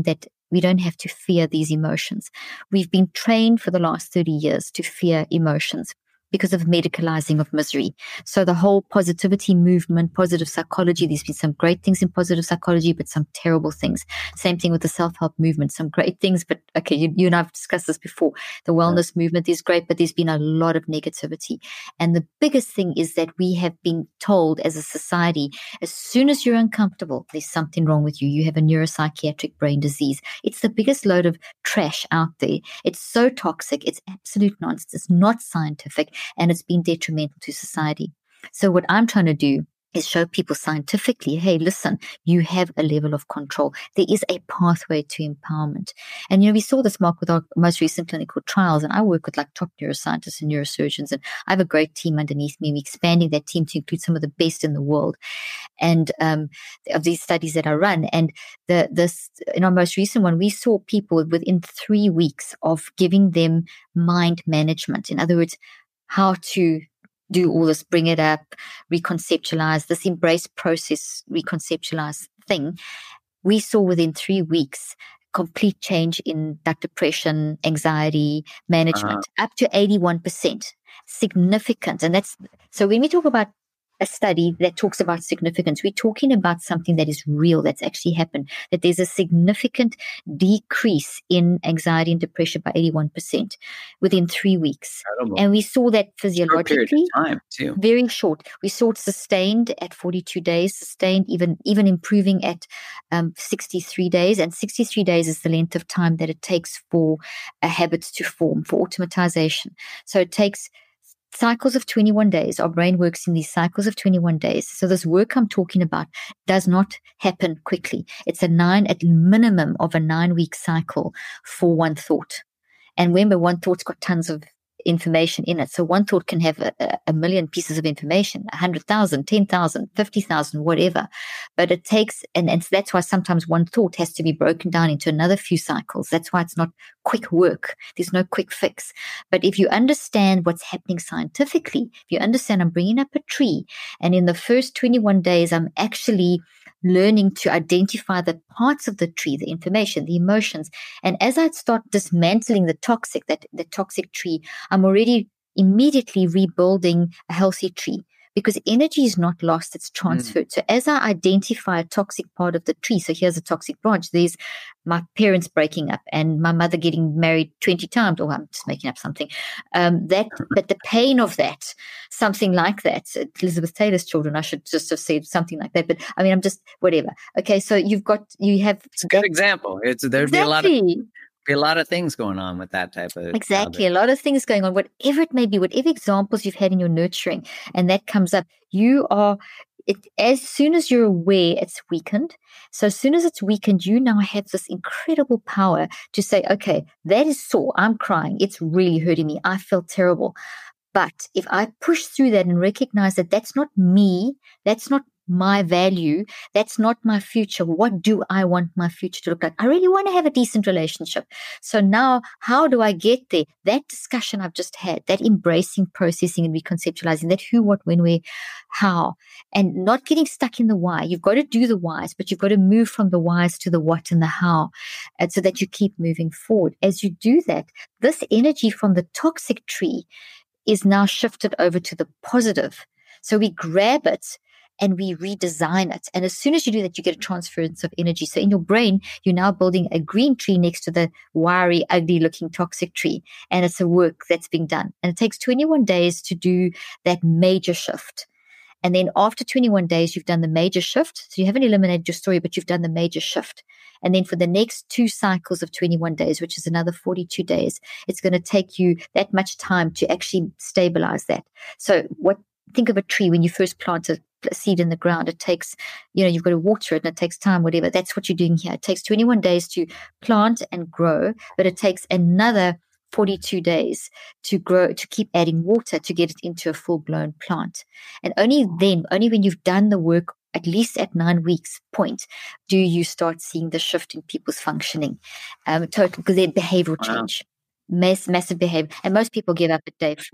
Speaker 2: We don't have to fear these emotions. We've been trained for the last thirty years to fear emotions because of medicalizing of misery. So the whole positivity movement, positive psychology, there's been some great things in positive psychology, but some terrible things. Same thing with the self-help movement, some great things, but okay, you, you and I have discussed this before. The wellness yeah. movement is great, but there's been a lot of negativity. And the biggest thing is that we have been told as a society, as soon as you're uncomfortable, there's something wrong with you. You have a neuropsychiatric brain disease. It's the biggest load of trash out there. It's so toxic. It's absolute nonsense. It's not scientific. And it's been detrimental to society. So what I'm trying to do is show people scientifically, hey, listen, you have a level of control. There is a pathway to empowerment. And, you know, we saw this, Mark, with our most recent clinical trials. And I work with like top neuroscientists and neurosurgeons. And I have a great team underneath me. We're expanding that team to include some of the best in the world. And um, of these studies that I run. And the this in our most recent one, we saw people within three weeks of giving them mind management. In other words, how to do all this, bring it up, reconceptualize, this embrace process, reconceptualize thing. We saw within three weeks complete change in that depression, anxiety, management, uh-huh. up to eighty-one percent. Significant. And that's, so when we talk about a study that talks about significance, we're talking about something that is real, that's actually happened, that there's a significant decrease in anxiety and depression by eighty-one percent within three weeks. Incredible. And we saw that physiologically.
Speaker 3: Short period of time, too.
Speaker 2: Very short. We saw it sustained at forty-two days, sustained, even, even improving at um, sixty-three days. And sixty-three days is the length of time that it takes for a habit to form, for automatization. So it takes cycles of twenty-one days. Our brain works in these cycles of twenty-one days. So this work I'm talking about does not happen quickly. It's a nine, at minimum of a nine week cycle for one thought. And remember, one thought's got tons of information in it. So one thought can have a, a million pieces of information, a hundred thousand, ten thousand, fifty thousand, whatever. But it takes, and, and so that's why sometimes one thought has to be broken down into another few cycles. That's why it's not quick work. There's no quick fix. But if you understand what's happening scientifically, if you understand I'm bringing up a tree, and in the first twenty-one days, I'm actually learning to identify the parts of the tree, the information, the emotions. And as I start dismantling the toxic, that the toxic tree, I'm already immediately rebuilding a healthy tree, because energy is not lost, it's transferred. Mm. So as I identify a toxic part of the tree, so here's a toxic branch, there's my parents breaking up and my mother getting married twenty times, or I'm just making up something. Um, that, but the pain of that, something like that, Elizabeth Taylor's children, I should just have said something like that. But I mean, I'm just, whatever. Okay, so you've got, you have.
Speaker 3: It's a good example. It's There'd exactly. be a lot of. Be a lot of things going on with that type of
Speaker 2: exactly habit. A lot of things going on, whatever it may be, whatever examples you've had in your nurturing, and that comes up, you are it as soon as you're aware, it's weakened. So as soon as it's weakened, you now have this incredible power to say, okay, that is sore, I'm crying, it's really hurting me, I feel terrible. But if I push through that and recognize that that's not me, that's not my value, that's not my future. What do I want my future to look like? I really want to have a decent relationship. So now, how do I get there? That discussion I've just had, that embracing, processing, and reconceptualizing, that who, what, when, where, how, and not getting stuck in the why. You've got to do the whys, but you've got to move from the whys to the what and the how, and so that you keep moving forward. As you do that, this energy from the toxic tree is now shifted over to the positive. So we grab it and we redesign it. And as soon as you do that, you get a transference of energy. So in your brain, you're now building a green tree next to the wiry, ugly-looking toxic tree. And it's a work that's being done. And it takes twenty-one days to do that major shift. And then after twenty-one days, you've done the major shift. So you haven't eliminated your story, but you've done the major shift. And then for the next two cycles of twenty-one days, which is another forty-two days, it's going to take you that much time to actually stabilize that. So what, think of a tree when you first plant a seed in the ground. It takes, you know, you've got to water it and it takes time, whatever. That's what you're doing here. It takes twenty-one days to plant and grow, but it takes another forty-two days to grow, to keep adding water to get it into a full-blown plant. And only then, only when you've done the work, at least at nine weeks point, do you start seeing the shift in people's functioning, um, total, because their behavioral
Speaker 3: Wow.
Speaker 2: change, mass, massive behavior. And most people give up at day four.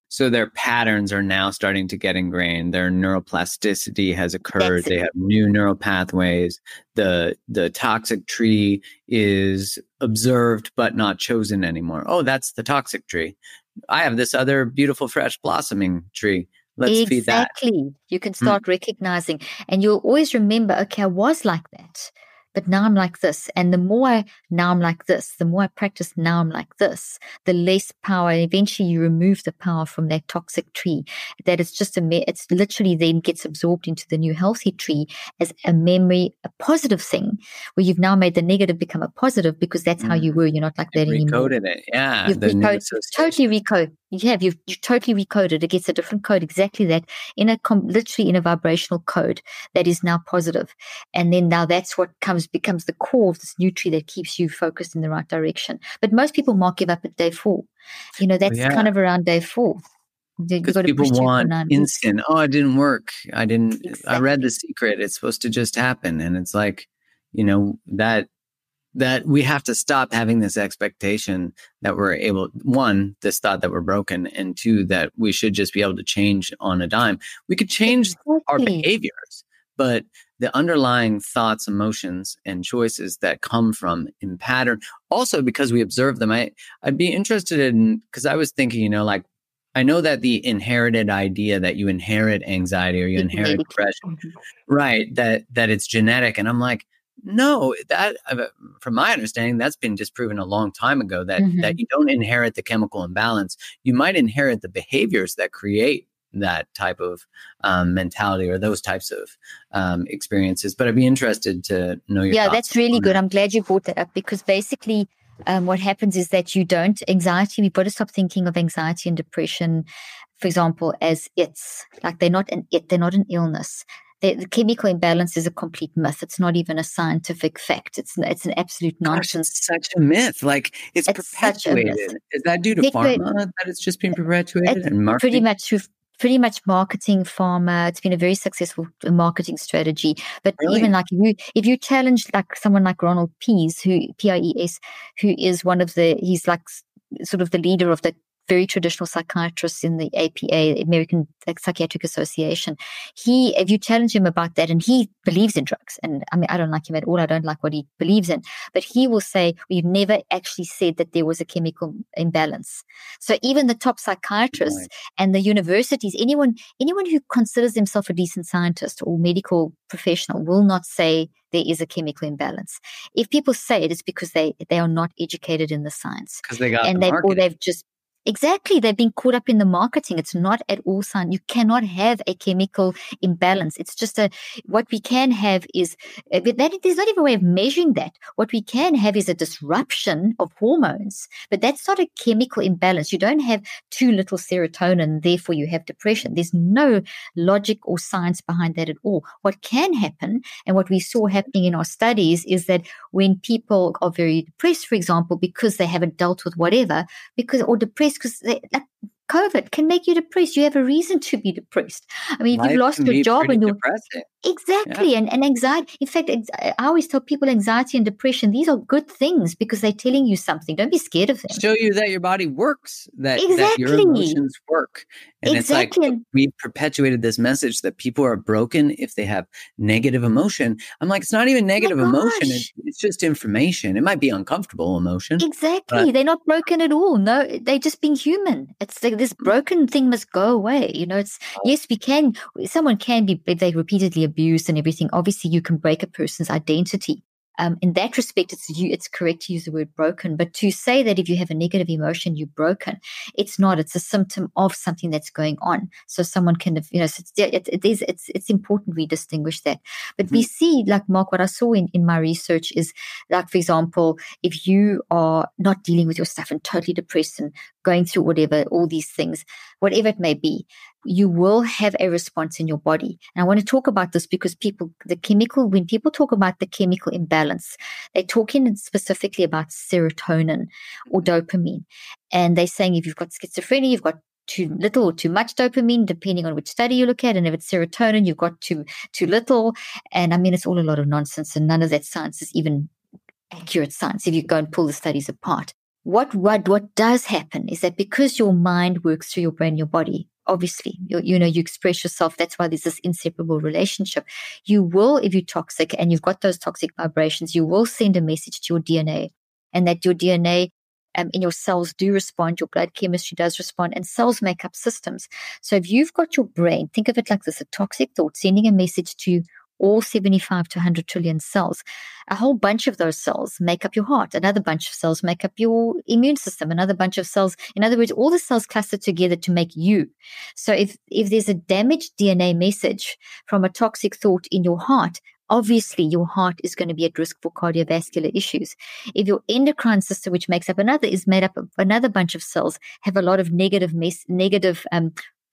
Speaker 3: So their patterns are now starting to get ingrained. Their neuroplasticity has occurred.
Speaker 2: That's
Speaker 3: they
Speaker 2: it.
Speaker 3: have new neural pathways. The the toxic tree is observed but not chosen anymore. Oh, that's the toxic tree. I have this other beautiful, fresh blossoming tree. Let's feed that.
Speaker 2: Exactly. You can start mm. recognizing, and you'll always remember, okay, I was like that, but now I'm like this. And the more I, now I'm like this, the more I practice, now I'm like this, the less power. And eventually you remove the power from that toxic tree. That it's just a, me- it's literally then gets absorbed into the new healthy tree as a memory, a positive thing, where you've now made the negative become a positive because that's mm. how you were. You're not like that
Speaker 3: You've
Speaker 2: anymore.
Speaker 3: Recoded it. Yeah.
Speaker 2: You've
Speaker 3: the
Speaker 2: recode, totally recode. You have, you've you totally recoded. It gets a different code, exactly that, in a com- literally in a vibrational code that is now positive. And then now that's what comes becomes the core of this new tree that keeps you focused in the right direction. But most people might give up at day four. You know, that's oh, yeah. kind of around day four.
Speaker 3: Because people want instant. Oh, it didn't work. I didn't, exactly. I read The Secret. It's supposed to just happen. And it's like, you know, that, that we have to stop having this expectation that we're able, one, this thought that we're broken, and two, that we should just be able to change on a dime. We could change exactly. our behaviors, but the underlying thoughts, emotions, and choices that come from in pattern, also because we observe them, I, I'd be interested in, because I was thinking, you know, like, I know that the inherited idea that you inherit anxiety or you inherit depression, right, that that it's genetic. And I'm like, no, that from my understanding, that's been disproven a long time ago that, mm-hmm. that you don't inherit the chemical imbalance. You might inherit the behaviors that create that type of um, mentality or those types of um, experiences. But I'd be interested to know your
Speaker 2: Yeah,
Speaker 3: thoughts
Speaker 2: that's really good.
Speaker 3: that.
Speaker 2: I'm glad you brought that up because basically um, what happens is that you don't, anxiety, we've got to stop thinking of anxiety and depression, for example, as it's like they're not an it, they're not an illness. The, the chemical imbalance is a complete myth. It's not even a scientific fact. It's it's an absolute nonsense.
Speaker 3: Gosh, it's such a myth. Like it's,
Speaker 2: it's
Speaker 3: perpetuated. Is that due to
Speaker 2: Perpetuate,
Speaker 3: pharma that it's just been perpetuated
Speaker 2: it's
Speaker 3: and marketing?
Speaker 2: Pretty much through pretty much marketing, pharma. It's been a very successful marketing strategy. But really? even like if you if you challenge like someone like Ronald Pease, who P I E S, who is one of the he's like sort of the leader of the very traditional psychiatrists in the A P A, American Psychiatric Association. He, if you challenge him about that, and he believes in drugs, and I mean, I don't like him at all. I don't like what he believes in, but he will say, we've never actually said that there was a chemical imbalance. So even the top psychiatrists right. and the universities, anyone, anyone who considers themselves a decent scientist or medical professional will not say there is a chemical imbalance. If people say it, it's because they, they are not educated in the science.
Speaker 3: Because they got
Speaker 2: and
Speaker 3: the
Speaker 2: they've,
Speaker 3: marketing.
Speaker 2: or they've just Exactly. They've been caught up in the marketing. It's not at all science. You cannot have a chemical imbalance. It's just a, what we can have is, that, there's not even a way of measuring that. What we can have is a disruption of hormones, but that's not a chemical imbalance. You don't have too little serotonin, therefore you have depression. There's no logic or science behind that at all. What can happen, and what we saw happening in our studies, is that when people are very depressed, for example, because they haven't dealt with whatever, because, or depressed, because like COVID can make you depressed. You have a reason to be depressed. I mean,
Speaker 3: Life
Speaker 2: if you've lost
Speaker 3: can
Speaker 2: your
Speaker 3: be
Speaker 2: job and you're
Speaker 3: depressing.
Speaker 2: Exactly. Yeah. And, and anxiety. In fact, I always tell people anxiety and depression, these are good things because they're telling you something. Don't be scared of them.
Speaker 3: Show you that your body works, that,
Speaker 2: exactly.
Speaker 3: that your emotions work. And
Speaker 2: exactly.
Speaker 3: it's like, we've perpetuated this message that people are broken if they have negative emotion. I'm like, it's not even negative
Speaker 2: oh
Speaker 3: emotion. It's, it's just information. It might be uncomfortable emotion.
Speaker 2: Exactly. They're not broken at all. No, they're just being human. It's like this broken thing must go away. You know, it's, oh. yes, we can, someone can be, if they repeatedly abused and everything, obviously you can break a person's identity. Um, in that respect, it's you, it's correct to use the word broken, but to say that if you have a negative emotion, you're broken, it's not. It's a symptom of something that's going on. So someone can, you know, so it's, it, it is, it's, it's important we distinguish that. But mm-hmm. we see, like Mark, what I saw in, in my research is, like, for example, if you are not dealing with your stuff and totally depressed and going through whatever, all these things, whatever it may be, you will have a response in your body. And I want to talk about this because people, the chemical, when people talk about the chemical imbalance, they're talking specifically about serotonin or dopamine. And they're saying if you've got schizophrenia, you've got too little or too much dopamine, depending on which study you look at. And if it's serotonin, you've got too, too little. And I mean, it's all a lot of nonsense, and none of that science is even accurate science if you go and pull the studies apart. what, what, what does happen is that because your mind works through your brain and your body, obviously, you, you know, you express yourself. That's why there's this inseparable relationship. You will, if you're toxic and you've got those toxic vibrations, you will send a message to your D N A, and that your D N A um, in your cells do respond. Your blood chemistry does respond, and cells make up systems. So if you've got your brain, think of it like this, a toxic thought sending a message to all seventy-five to one hundred trillion cells. A whole bunch of those cells make up your heart. Another bunch of cells make up your immune system. Another bunch of cells, in other words, all the cells cluster together to make you. So if, if there's a damaged D N A message from a toxic thought in your heart, obviously your heart is going to be at risk for cardiovascular issues. If your endocrine system, which makes up another, is made up of another bunch of cells, have a lot of negative, mes- negative um,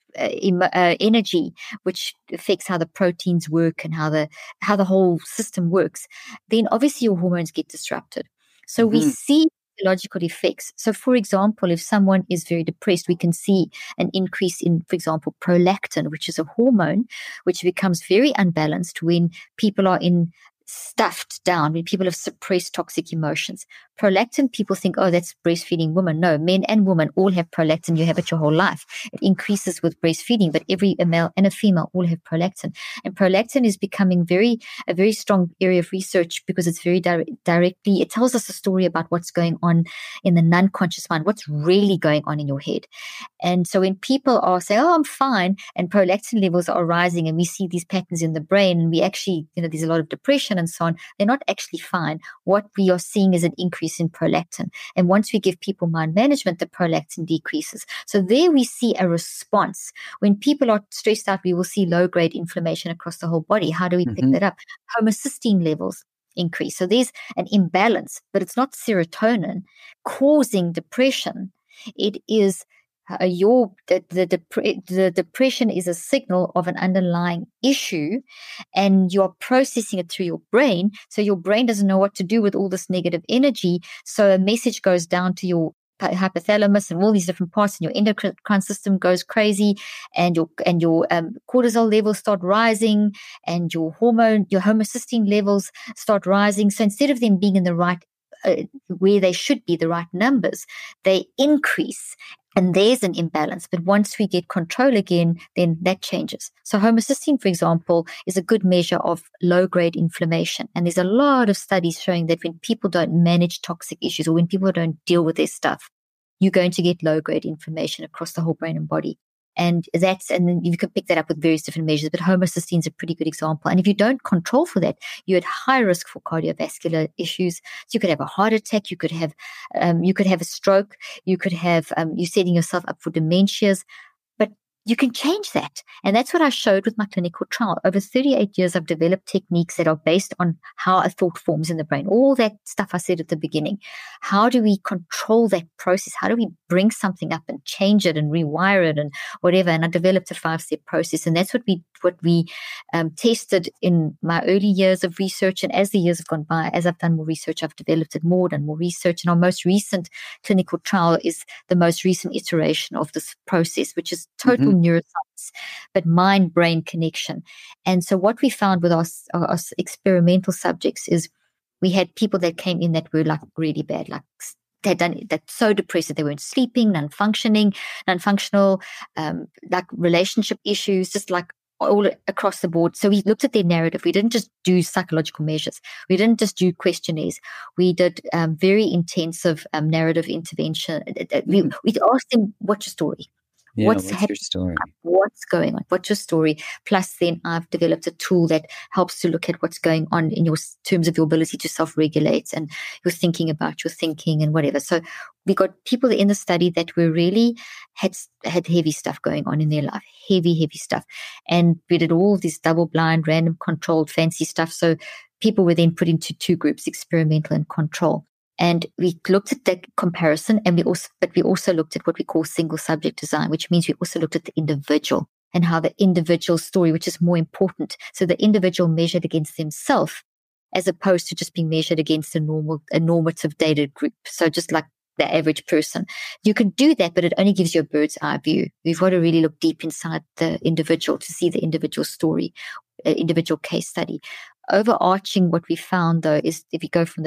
Speaker 2: Uh, uh, energy, which affects how the proteins work and how the how the whole system works, then obviously your hormones get disrupted. So mm-hmm. we see physiological effects. So for example, if someone is very depressed, we can see an increase in, for example, prolactin, which is a hormone which becomes very unbalanced when people are in stuffed down, when people have suppressed toxic emotions. Prolactin, people think, oh, that's breastfeeding women. No, men and women all have prolactin. You have it your whole life. It increases with breastfeeding, but every a male and a female all have prolactin. And prolactin is becoming very a very strong area of research because it's very di- directly, it tells us a story about what's going on in the non-conscious mind, what's really going on in your head. And so when people are saying, oh, I'm fine, and prolactin levels are rising, and we see these patterns in the brain, and we actually, you know, there's a lot of depression and so on, they're not actually fine. What we are seeing is an increase in prolactin. And once we give people mind management, the prolactin decreases. So there we see a response. When people are stressed out, we will see low-grade inflammation across the whole body. How do we mm-hmm. pick that up? Homocysteine levels increase. So there's an imbalance, but it's not serotonin causing depression. It is Uh, your the, the dep- the depression is a signal of an underlying issue, and you're processing it through your brain. So your brain doesn't know what to do with all this negative energy. So a message goes down to your hypothalamus and all these different parts, and your endocrine system goes crazy, and your and your um, cortisol levels start rising, and your hormone, your homocysteine levels start rising. So instead of them being in the right uh, where they should be, the right numbers, they increase. And there's an imbalance. But once we get control again, then that changes. So homocysteine, for example, is a good measure of low-grade inflammation. And there's a lot of studies showing that when people don't manage toxic issues, or when people don't deal with their stuff, you're going to get low-grade inflammation across the whole brain and body. And that's, and then you can pick that up with various different measures, but homocysteine is a pretty good example. And if you don't control for that, you're at high risk for cardiovascular issues. So you could have a heart attack, you could have, um, you could have a stroke, you could have, um, you're setting yourself up for dementias. But you can change that. And that's what I showed with my clinical trial. Over thirty-eight years, I've developed techniques that are based on how a thought forms in the brain. All that stuff I said at the beginning. How do we control that process? How do we bring something up and change it and rewire it and whatever? And I developed a five-step process. And that's what we what we um, tested in my early years of research. And as the years have gone by, as I've done more research, I've developed it more, done more research. And our most recent clinical trial is the most recent iteration of this process, which is total mm-hmm. neuroscience, but mind-brain connection. And so what we found with our, our, our experimental subjects is we had people that came in that were like really bad, like they'd done that so depressed that they weren't sleeping, non-functioning, non-functional, um, like relationship issues, just like all across the board. So we looked at their narrative. We didn't just do psychological measures. We didn't just do questionnaires. We did um, very intensive um, narrative intervention. We, we asked them, what's your story?
Speaker 3: Yeah, what's, what's your story?
Speaker 2: What's going on? What's your story? Plus, then I've developed a tool that helps to look at what's going on in your terms of your ability to self-regulate and your thinking about your thinking and whatever. So we got people in the study that were really had had heavy stuff going on in their life, heavy, heavy stuff. And we did all this double-blind, random, controlled, fancy stuff. So people were then put into two groups, experimental and control. And we looked at the comparison, and we also, but we also looked at what we call single subject design, which means we also looked at the individual and how the individual story, which is more important. So the individual measured against themselves, as opposed to just being measured against a normal, a normative data group. So just like the average person, you can do that, but it only gives you a bird's eye view. We've got to really look deep inside the individual to see the individual story, uh, individual case study. Overarching what we found, though, is if you go from the big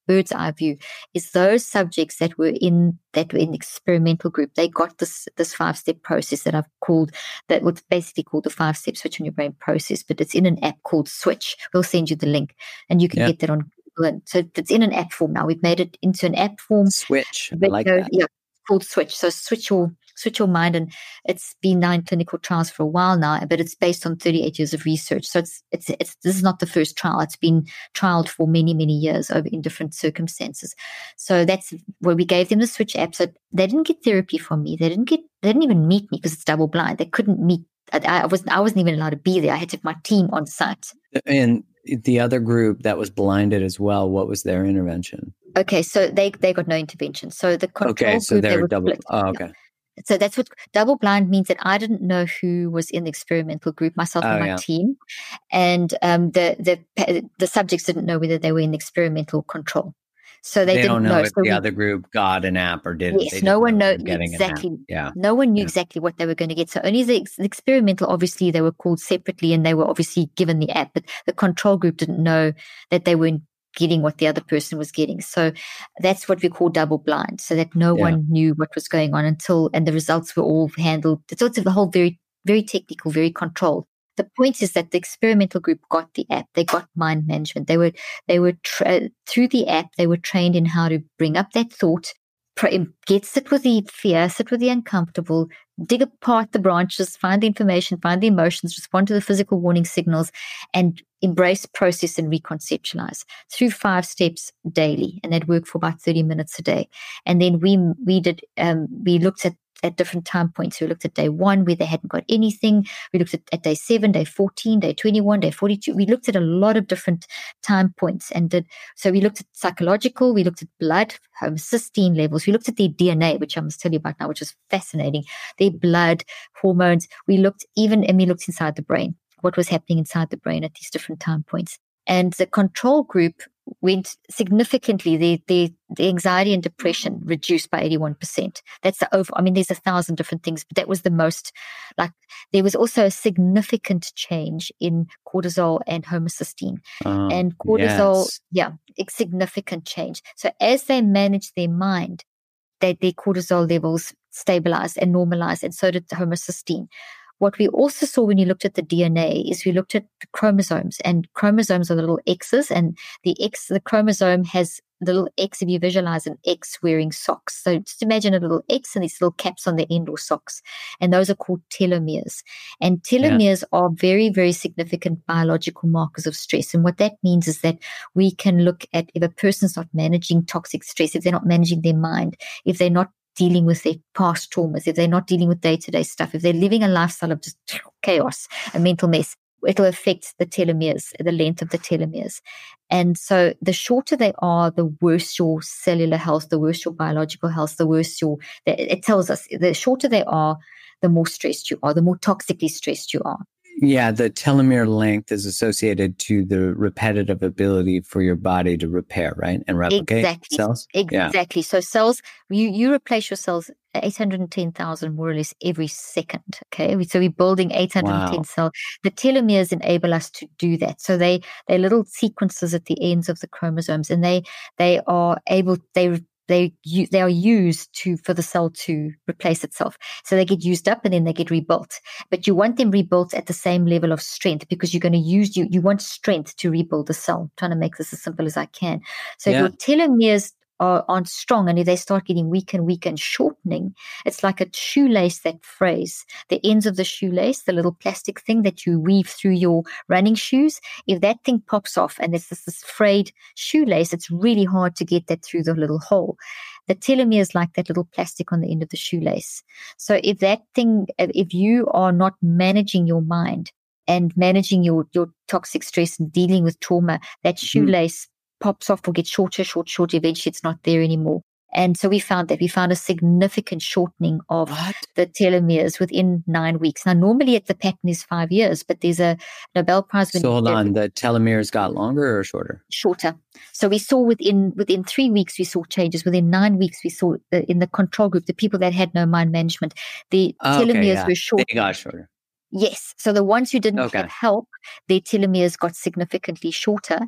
Speaker 2: bird's eye view, is those subjects that were in that were in the experimental group, they got this this five-step process that I've called, that what's basically called the five-step switch on your brain process, but it's in an app called Switch. We'll send you the link, and you can yeah. get that on Google. And so it's in an app form now. We've made it into an app form.
Speaker 3: Switch. I like that.
Speaker 2: Yeah, called Switch. So switch your switch your mind, and it's been now in clinical trials for a while now, but it's based on thirty-eight years of research. So it's it's it's this is not the first trial. It's been trialed for many many years over in different circumstances. So that's where we gave them the Switch app. So they didn't get therapy from me. They didn't get they didn't even meet me because it's double blind. They couldn't meet. I, I wasn't I wasn't even allowed to be there. I had to have my team on site.
Speaker 3: And the other group that was blinded as well, what was their intervention?
Speaker 2: Okay, so they they got no intervention. So the control
Speaker 3: okay, so
Speaker 2: group,
Speaker 3: they're
Speaker 2: they were
Speaker 3: double.
Speaker 2: split.
Speaker 3: Oh, okay.
Speaker 2: So that's what double blind means, that I didn't know who was in the experimental group, myself and
Speaker 3: oh,
Speaker 2: my
Speaker 3: yeah.
Speaker 2: team, and um, the the the subjects didn't know whether they were in the experimental control. So they,
Speaker 3: they
Speaker 2: didn't
Speaker 3: don't know,
Speaker 2: know
Speaker 3: if
Speaker 2: so
Speaker 3: the
Speaker 2: we,
Speaker 3: other group got an app or didn't.
Speaker 2: Yes, no one knew exactly.
Speaker 3: Yeah,
Speaker 2: no one knew
Speaker 3: yeah.
Speaker 2: exactly what they were going to get. So only the, the experimental, obviously, they were called separately, and they were obviously given the app. But the control group didn't know that they weren't getting what the other person was getting. So that's what we call double blind. So that no
Speaker 3: Yeah.
Speaker 2: one knew what was going on until, and the results were all handled. It's also the whole very, very technical, very controlled. The point is that the experimental group got the app. They got mind management. They were, they were tra- through the app. They were trained in how to bring up that thought, pr- get sit with the fear, sit with the uncomfortable, dig apart the branches, find the information, find the emotions, respond to the physical warning signals, and embrace, process, and reconceptualize through five steps daily. And that worked for about thirty minutes a day. And then we we did um, we looked at at different time points. We looked at day one where they hadn't got anything. We looked at, at day seven, day fourteen, day twenty-one, day forty-two. We looked at a lot of different time points and did, so we looked at psychological, we looked at blood, homocysteine levels. We looked at their D N A, which I must tell you about now, which is fascinating. Their blood, hormones. We looked even, and we looked inside the brain, what was happening inside the brain at these different time points. And the control group went significantly, the, the, the anxiety and depression reduced by eighty-one percent. That's the over, I mean, there's a thousand different things, but that was the most, like, there was also a significant change in cortisol and homocysteine.
Speaker 3: Oh,
Speaker 2: and cortisol,
Speaker 3: yes.
Speaker 2: yeah, a significant change. So as they managed their mind, they, their cortisol levels stabilized and normalized, and so did the homocysteine. What we also saw when you looked at the D N A is we looked at the chromosomes, and chromosomes are the little X's, and the X, the chromosome has the little X. If you visualize an X wearing socks, so just imagine a little X and these little caps on the end, or socks, and those are called telomeres. And telomeres yeah. are very, very significant biological markers of stress. And what that means is that we can look at if a person's not managing toxic stress, if they're not managing their mind, if they're not dealing with their past traumas, if they're not dealing with day-to-day stuff, if they're living a lifestyle of just chaos, a mental mess, it'll affect the telomeres, the length of the telomeres. And so the shorter they are, the worse your cellular health, the worse your biological health, the worse your, it tells us the shorter they are, the more stressed you are, the more toxically stressed you are.
Speaker 3: Yeah, the telomere length is associated to the repetitive ability for your body to repair, right? And replicate
Speaker 2: exactly.
Speaker 3: cells?
Speaker 2: Exactly. Yeah. So cells, you, you replace your cells eight hundred ten thousand more or less every second, okay? So we're building eight hundred ten wow. cells. The telomeres enable us to do that. So they, they're little sequences at the ends of the chromosomes, and they, they are able, they They they are used to for the cell to replace itself. So they get used up and then they get rebuilt. But you want them rebuilt at the same level of strength, because you're going to use you you want strength to rebuild the cell. I'm trying to make this as simple as I can. So yeah. if your telomeres are, aren't strong, and if they start getting weak and weak and shortening, it's like a shoelace that frays. The ends of the shoelace, the little plastic thing that you weave through your running shoes, if that thing pops off and it's this, this frayed shoelace, it's really hard to get that through the little hole. The telomere is like that little plastic on the end of the shoelace. So if that thing, if you are not managing your mind and managing your, your toxic stress and dealing with trauma, that shoelace mm-hmm. pops off or gets shorter, short, short. Eventually it's not there anymore. And so we found that we found a significant shortening of what? the telomeres within nine weeks. Now, normally the pattern is five years, but there's a Nobel Prize.
Speaker 3: So hold on, the telomeres got longer or shorter?
Speaker 2: Shorter. So we saw within within three weeks, we saw changes. Within nine weeks, we saw uh, in the control group, the people that had no mind management, the
Speaker 3: oh,
Speaker 2: telomeres
Speaker 3: okay, yeah.
Speaker 2: were shorter.
Speaker 3: They got shorter.
Speaker 2: Yes. So the ones who didn't
Speaker 3: okay.
Speaker 2: have help, their telomeres got significantly shorter.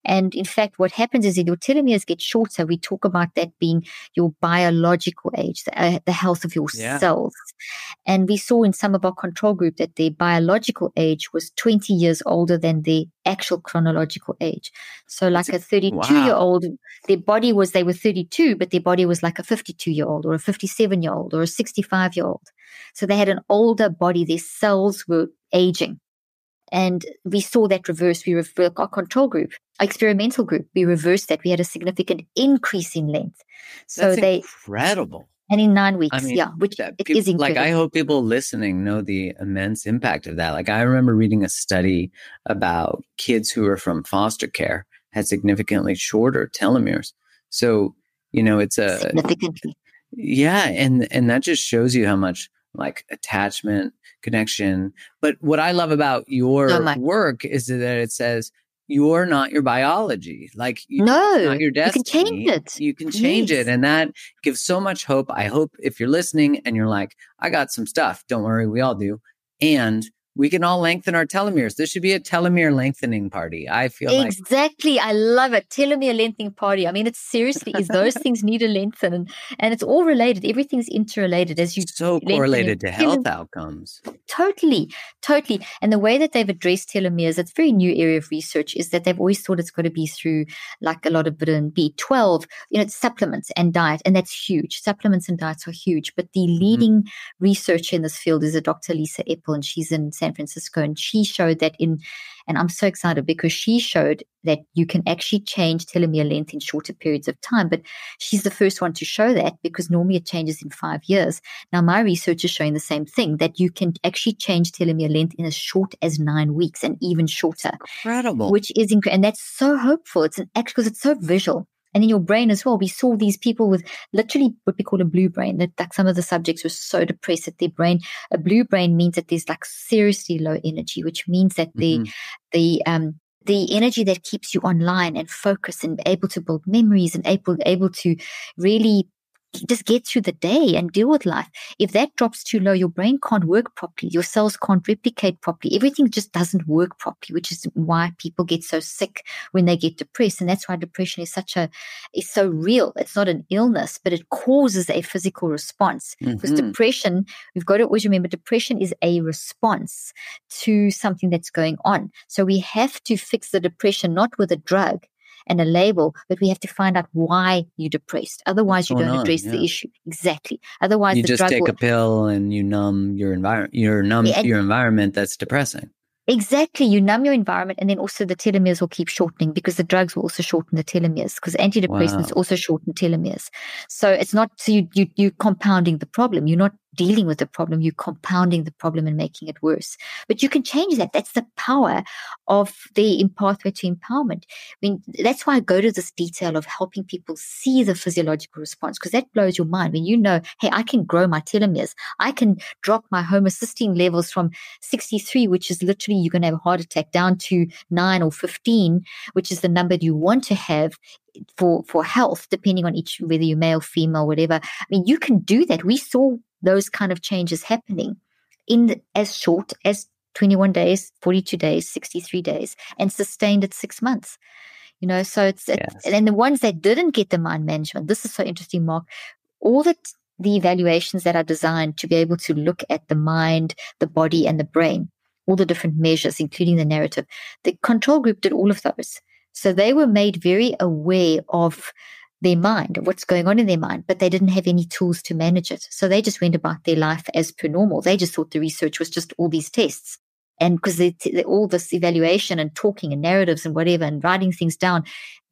Speaker 2: And in fact, what happens is that your telomeres get shorter. We talk about that being your biological age, the, uh, the health of your
Speaker 3: Yeah.
Speaker 2: cells. And we saw in some of our control group that their biological age was twenty years older than their actual chronological age. So like
Speaker 3: That's
Speaker 2: a thirty-two-year-old,
Speaker 3: wow.
Speaker 2: their body was, they were thirty-two, but their body was like a fifty-two-year-old or a fifty-seven-year-old or a sixty-five-year-old. So they had an older body. Their cells were aging. And we saw that reverse. We reversed our control group, our experimental group. We reversed that. We had a significant increase in length. So
Speaker 3: That's
Speaker 2: they
Speaker 3: incredible.
Speaker 2: And in nine weeks,
Speaker 3: I mean,
Speaker 2: yeah, which
Speaker 3: that
Speaker 2: it
Speaker 3: peop-
Speaker 2: is incredible.
Speaker 3: Like, I hope people listening know the immense impact of that. Like, I remember reading a study about kids who were from foster care had significantly shorter telomeres. So, you know, it's a
Speaker 2: significantly.
Speaker 3: Yeah, and and that just shows you how much like attachment, connection. But what I love about your
Speaker 2: So
Speaker 3: work is that it says you're not your biology. Like you,
Speaker 2: no,
Speaker 3: it's not your destiny.
Speaker 2: You can change it.
Speaker 3: You can change
Speaker 2: yes.
Speaker 3: it. And that gives so much hope. I hope if you're listening and you're like, I got some stuff, don't worry, we all do. And we can all lengthen our telomeres. This should be a telomere lengthening party. I feel
Speaker 2: exactly.
Speaker 3: like
Speaker 2: Exactly. I love it. Telomere lengthening party. I mean, it seriously is those things need to lengthen and, and it's all related. Everything's interrelated as you
Speaker 3: so correlated to health outcomes.
Speaker 2: Totally. Totally. And the way that they've addressed telomeres, it's a very new area of research, is that they've always thought it's got to be through like a lot of vitamin B twelve, you know, supplements and diet. And that's huge. Supplements and diets are huge. But the leading mm-hmm. researcher in this field is a Doctor Lisa Epel, and she's in San Francisco. And she showed that in, and I'm so excited because she showed that you can actually change telomere length in shorter periods of time. But she's the first one to show that because normally it changes in five years. Now, my research is showing the same thing, that you can actually change telomere length in as short as nine weeks and even shorter.
Speaker 3: Incredible.
Speaker 2: Which is incredible. And that's so hopeful. It's an act because it's so visual. And in your brain as well, we saw these people with literally what we call a blue brain. That like some of the subjects were so depressed that their brain, a blue brain means that there's like seriously low energy, which means that
Speaker 3: mm-hmm.
Speaker 2: the, the, um, the energy that keeps you online and focused and able to build memories and able, able to really just get through the day and deal with life. If that drops too low, your brain can't work properly. Your cells can't replicate properly. Everything just doesn't work properly, which is why people get so sick when they get depressed. And that's why depression is such a, is so real. It's not an illness, but it causes a physical response. Mm-hmm. Because depression, we've got to always remember, depression is a response to something that's going on. So we have to fix the depression, not with a drug and a label, but we have to find out why you're depressed. Otherwise, you don't
Speaker 3: on?
Speaker 2: address
Speaker 3: yeah.
Speaker 2: the issue. Exactly. Otherwise,
Speaker 3: you
Speaker 2: the
Speaker 3: just
Speaker 2: drug
Speaker 3: take
Speaker 2: will...
Speaker 3: a pill and you numb your environment. You numb
Speaker 2: yeah, and...
Speaker 3: your environment that's depressing.
Speaker 2: Exactly. You numb your environment, and then also the telomeres will keep shortening because the drugs will also shorten the telomeres, because antidepressants
Speaker 3: wow.
Speaker 2: also shorten telomeres. So it's not, so you, you, you're compounding the problem. You're not dealing with the problem. You're compounding the problem and making it worse. But you can change that. That's the power of the pathway to empowerment. I mean, that's why I go to this detail of helping people see the physiological response, because that blows your mind when you know, hey, I can grow my telomeres. I can drop my homocysteine levels from sixty-three, which is literally you're going to have a heart attack, down to nine or fifteen, which is the number you want to have for, for health, depending on each, whether you're male, female, whatever. I mean, you can do that. We saw those kind of changes happening in the, as short as twenty-one days, forty-two days, sixty-three days, and sustained at six months. You know, so it's, it,
Speaker 3: yes.
Speaker 2: and then the ones that didn't get the mind management, this is so interesting, Mark, all the, the evaluations that are designed to be able to look at the mind, the body, and the brain, all the different measures, including the narrative, the control group did all of those. So they were made very aware of their mind, what's going on in their mind, but they didn't have any tools to manage it. So they just went about their life as per normal. They just thought the research was just all these tests. And because they, they, all this evaluation and talking and narratives and whatever and writing things down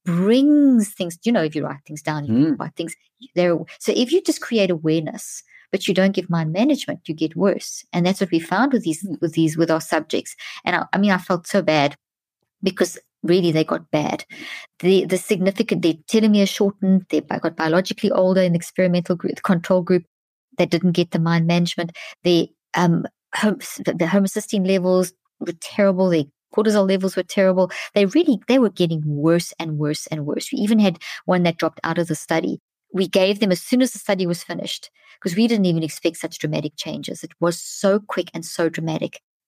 Speaker 2: brings things, you know, if you write things down, you mm. write things there. So if you just create awareness, but you don't give mind management, you get worse. And that's what we found with these, with these, with our subjects. And I, I mean, I felt so bad because really they got bad. The the significant, their telomere shortened, they got biologically older in the experimental group, the control group that didn't get the mind management. The, um, hom- the homocysteine levels were terrible. Their cortisol levels were terrible. They really, they were getting worse and worse and worse. We even had one that dropped out of the study. We gave them as soon as the study was finished, because we didn't even expect such dramatic changes. It was so quick and so dramatic.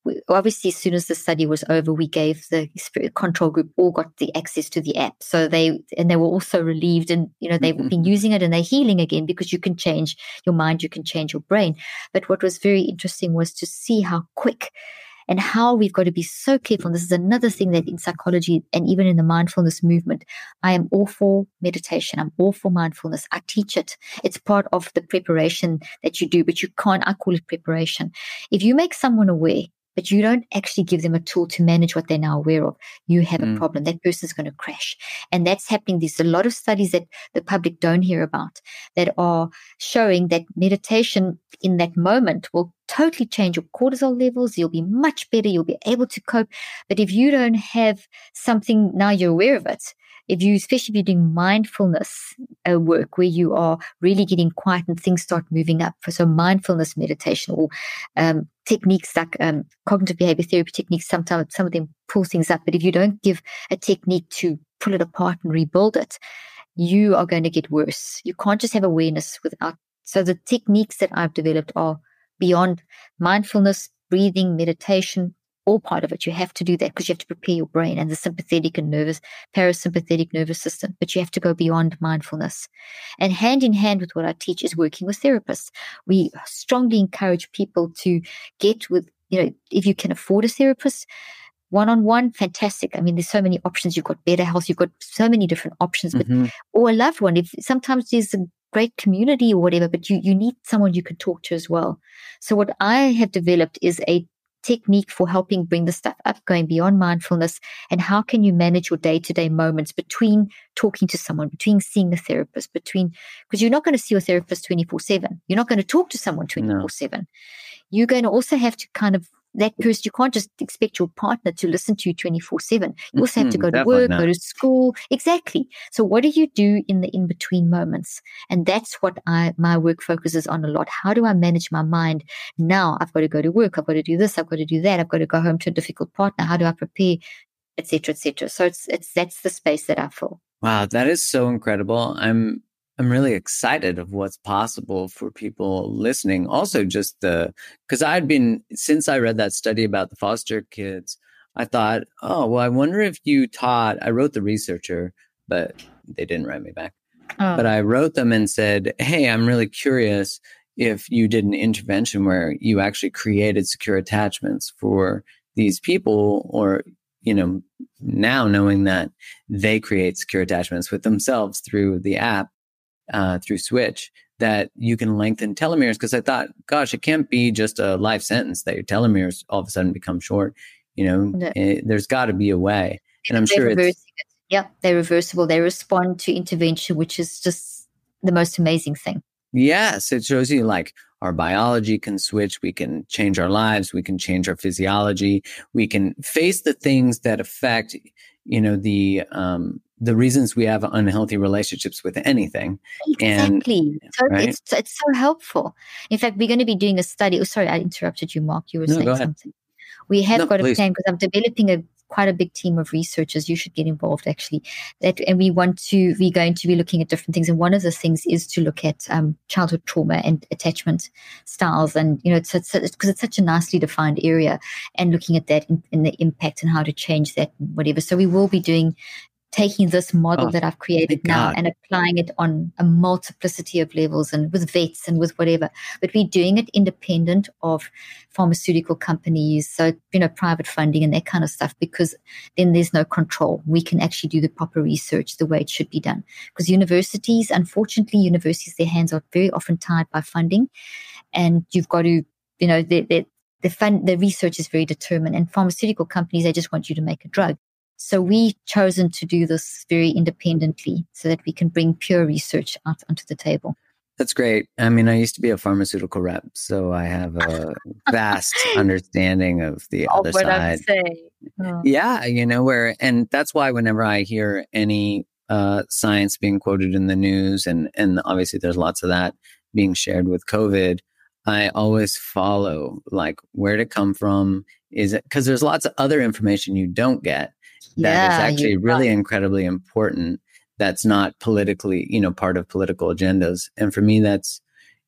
Speaker 2: we, obviously, as soon as the study was over, we gave the control group all got the access to the app. So they, and they were also relieved, and, you know, they've been using it and they're healing again, because you can change your mind, you can change your brain. But what was very interesting was to see how quick and how we've got to be so careful. And this is another thing that in psychology and even in the mindfulness movement, I am all for meditation. I'm all for mindfulness. I teach it. It's part of the preparation that you do, but you can't, I call it preparation. If you make someone aware, but you don't actually give them a tool to manage what they're now aware of, you have mm. a problem. That person's going to crash. And that's happening. There's a lot of studies that the public don't hear about that are showing that meditation in that moment will totally change your cortisol levels. You'll be much better. You'll be able to cope. But if you don't have something, now you're aware of it, if you, especially if you're doing mindfulness uh, work where you are really getting quiet and things start moving up, for so mindfulness meditation or um, techniques like um, cognitive behavior therapy techniques, sometimes some of them pull things up. But if you don't give a technique to pull it apart and rebuild it, you are going to get worse. You can't just have awareness without. So the techniques that I've developed are beyond mindfulness, breathing, meditation, all part of it. You have to do that because you have to prepare your brain and the sympathetic and nervous, parasympathetic nervous system. But you have to go beyond mindfulness. And hand in hand with what I teach is working with therapists. We strongly encourage people to get with, you know, if you can afford a therapist, one-on-one, fantastic. I mean, there's so many options. You've got Better Health. You've got so many different options. But mm-hmm. or a loved one. If sometimes there's a great community or whatever, but you, you need someone you can talk to as well. So what I have developed is a technique for helping bring the stuff up, going beyond mindfulness, and how can you manage your day-to-day moments between talking to someone, between seeing a therapist, between, because you're not going to see your therapist twenty-four seven. You're not going to talk to someone twenty-four seven. No. You're going to also have to kind of, that person, you can't just expect your partner to listen to you twenty-four seven. You also have to go to work, not. go to school. Exactly. So what do you do in the in-between moments? And that's what I my work focuses on a lot. How do I manage my mind? Now I've got to go to work. I've got to do this. I've got to do that. I've got to go home to a difficult partner. How do I prepare, et cetera, et cetera. So it's, it's, that's the space that I fill.
Speaker 3: Wow. That is so incredible. I'm, I'm really excited of what's possible for people listening. Also, just the, because I'd been, since I read that study about the foster kids, I thought, oh, well, I wonder if you taught, I wrote the researcher, but they didn't write me back. Oh. But I wrote them and said, hey, I'm really curious if you did an intervention where you actually created secure attachments for these people, or, you know, now knowing that they create secure attachments with themselves through the app, Uh, through Switch, that you can lengthen telomeres. Because I thought, gosh, it can't be just a life sentence that your telomeres all of a sudden become short. You know, no. it, there's got to be a way. And I'm sure it's...
Speaker 2: It. Yeah, they're reversible. They respond to intervention, which is just the most amazing thing.
Speaker 3: Yes, it shows you like our biology can switch. We can change our lives. We can change our physiology. We can face the things that affect, you know, the um, the reasons we have unhealthy relationships with anything.
Speaker 2: Exactly.
Speaker 3: And,
Speaker 2: so
Speaker 3: right?
Speaker 2: it's, it's so helpful. In fact, we're going to be doing a study. Oh, sorry, I interrupted you, Mark. You were
Speaker 3: no,
Speaker 2: saying something. We have
Speaker 3: no,
Speaker 2: got
Speaker 3: please.
Speaker 2: a plan because I'm developing a quite a big team of researchers. You should get involved, actually. That, and we want to, we're going to be looking at different things. And one of the things is to look at um, childhood trauma and attachment styles. And, you know, it's because it's, it's, it's such a nicely defined area, and looking at that in, in the impact and how to change that, whatever. So we will be doing taking this model oh, that I've created now God. and applying it on a multiplicity of levels and with vets and with whatever. But we're doing it independent of pharmaceutical companies, so, you know, private funding and that kind of stuff, because then there's no control. We can actually do the proper research the way it should be done. Because universities, unfortunately, universities, their hands are very often tied by funding, and you've got to, you know, the the the, fund, the research is very determined, and pharmaceutical companies, they just want you to make a drug. So we've chosen to do this very independently so that we can bring pure research out onto the table.
Speaker 3: That's great. I mean, I used to be a pharmaceutical rep, so I have a vast understanding of the
Speaker 2: oh,
Speaker 3: other
Speaker 2: what
Speaker 3: side.
Speaker 2: I'm saying. Oh.
Speaker 3: Yeah, you know, where, and that's why whenever I hear any uh, science being quoted in the news, and, and obviously there's lots of that being shared with COVID, I always follow, like, where'd it come from? Is it, because there's lots of other information you don't get. That yeah, is actually really right. incredibly important. That's not politically, you know, part of political agendas. And for me, that's,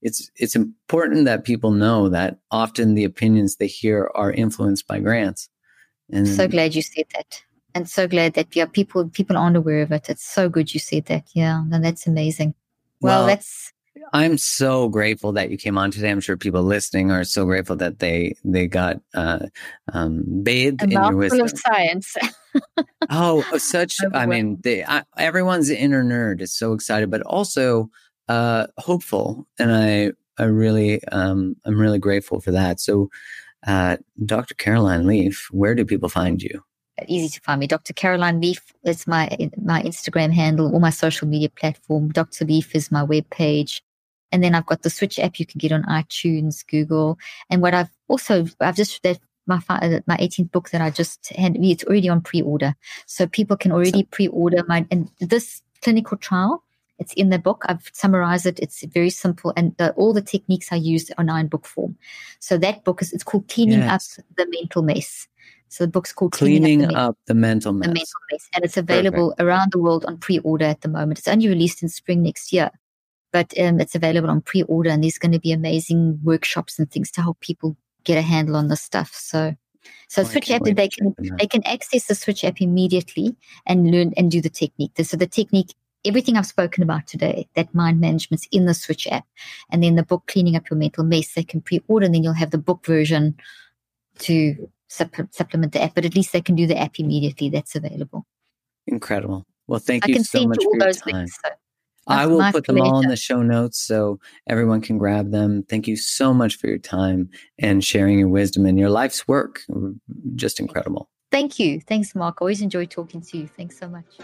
Speaker 3: it's it's important that people know that often the opinions they hear are influenced by grants. And
Speaker 2: so glad you said that. And so glad that yeah, people people aren't aware of it. It's so good you said that. Yeah, and that's amazing. Well,
Speaker 3: well
Speaker 2: that's
Speaker 3: I'm so grateful that you came on today. I'm sure people listening are so grateful that they they got uh, um, bathed
Speaker 2: a
Speaker 3: in your
Speaker 2: mouthful
Speaker 3: wisdom.
Speaker 2: of science.
Speaker 3: oh, such! I mean, they, I, everyone's inner nerd is so excited, but also uh, hopeful, and I I really um, I'm really grateful for that. So, uh, Doctor Caroline Leaf, where do people find you?
Speaker 2: Easy to find me. Doctor Caroline Leaf is my my Instagram handle or my social media platform. Doctor Leaf is my webpage. And then I've got the Switch app you can get on iTunes, Google. And what I've also, I've just, that my my eighteenth book that I just handed me, it's already on pre-order. So people can already pre-order my, and this clinical trial, it's in the book. I've summarized it. It's very simple. And the, all the techniques I used are now in book form. So that book is, it's called Cleaning yes. Up the Mental Mess. So the book's called
Speaker 3: Cleaning,
Speaker 2: Cleaning
Speaker 3: Up the Mental Mess.
Speaker 2: The Mental Mess. And it's available Perfect. around the world on pre-order at the moment. It's only released in spring next year. But um, it's available on pre-order, and there's going to be amazing workshops and things to help people get a handle on this stuff. So, so oh, Switch app, they can they can access the Switch app immediately and learn and do the technique. So the technique, everything I've spoken about today, that mind management's in the Switch app, and then the book Cleaning Up Your Mental Mess, they can pre-order, and then you'll have the book version to supp- supplement the app. But at least they can do the app immediately. That's available.
Speaker 3: Incredible. Well, thank
Speaker 2: I
Speaker 3: you
Speaker 2: can
Speaker 3: so
Speaker 2: send
Speaker 3: much
Speaker 2: you all
Speaker 3: for your
Speaker 2: those
Speaker 3: time.
Speaker 2: links, so.
Speaker 3: I will put them
Speaker 2: pleasure.
Speaker 3: all in the show notes so everyone can grab them. Thank you so much for your time and sharing your wisdom and your life's work. Just incredible.
Speaker 2: Thank you. Thanks, Mark. Always enjoy talking to you. Thanks so much.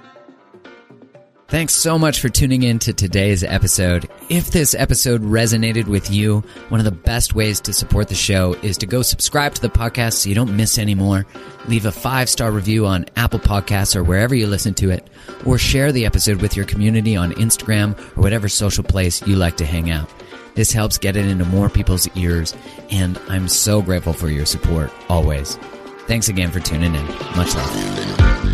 Speaker 1: Thanks so much for tuning in to today's episode. If this episode resonated with you, one of the best ways to support the show is to go subscribe to the podcast so you don't miss any more. Leave a five-star review on Apple Podcasts or wherever you listen to it, or share the episode with your community on Instagram or whatever social place you like to hang out. This helps get it into more people's ears, and I'm so grateful for your support, always. Thanks again for tuning in. Much love.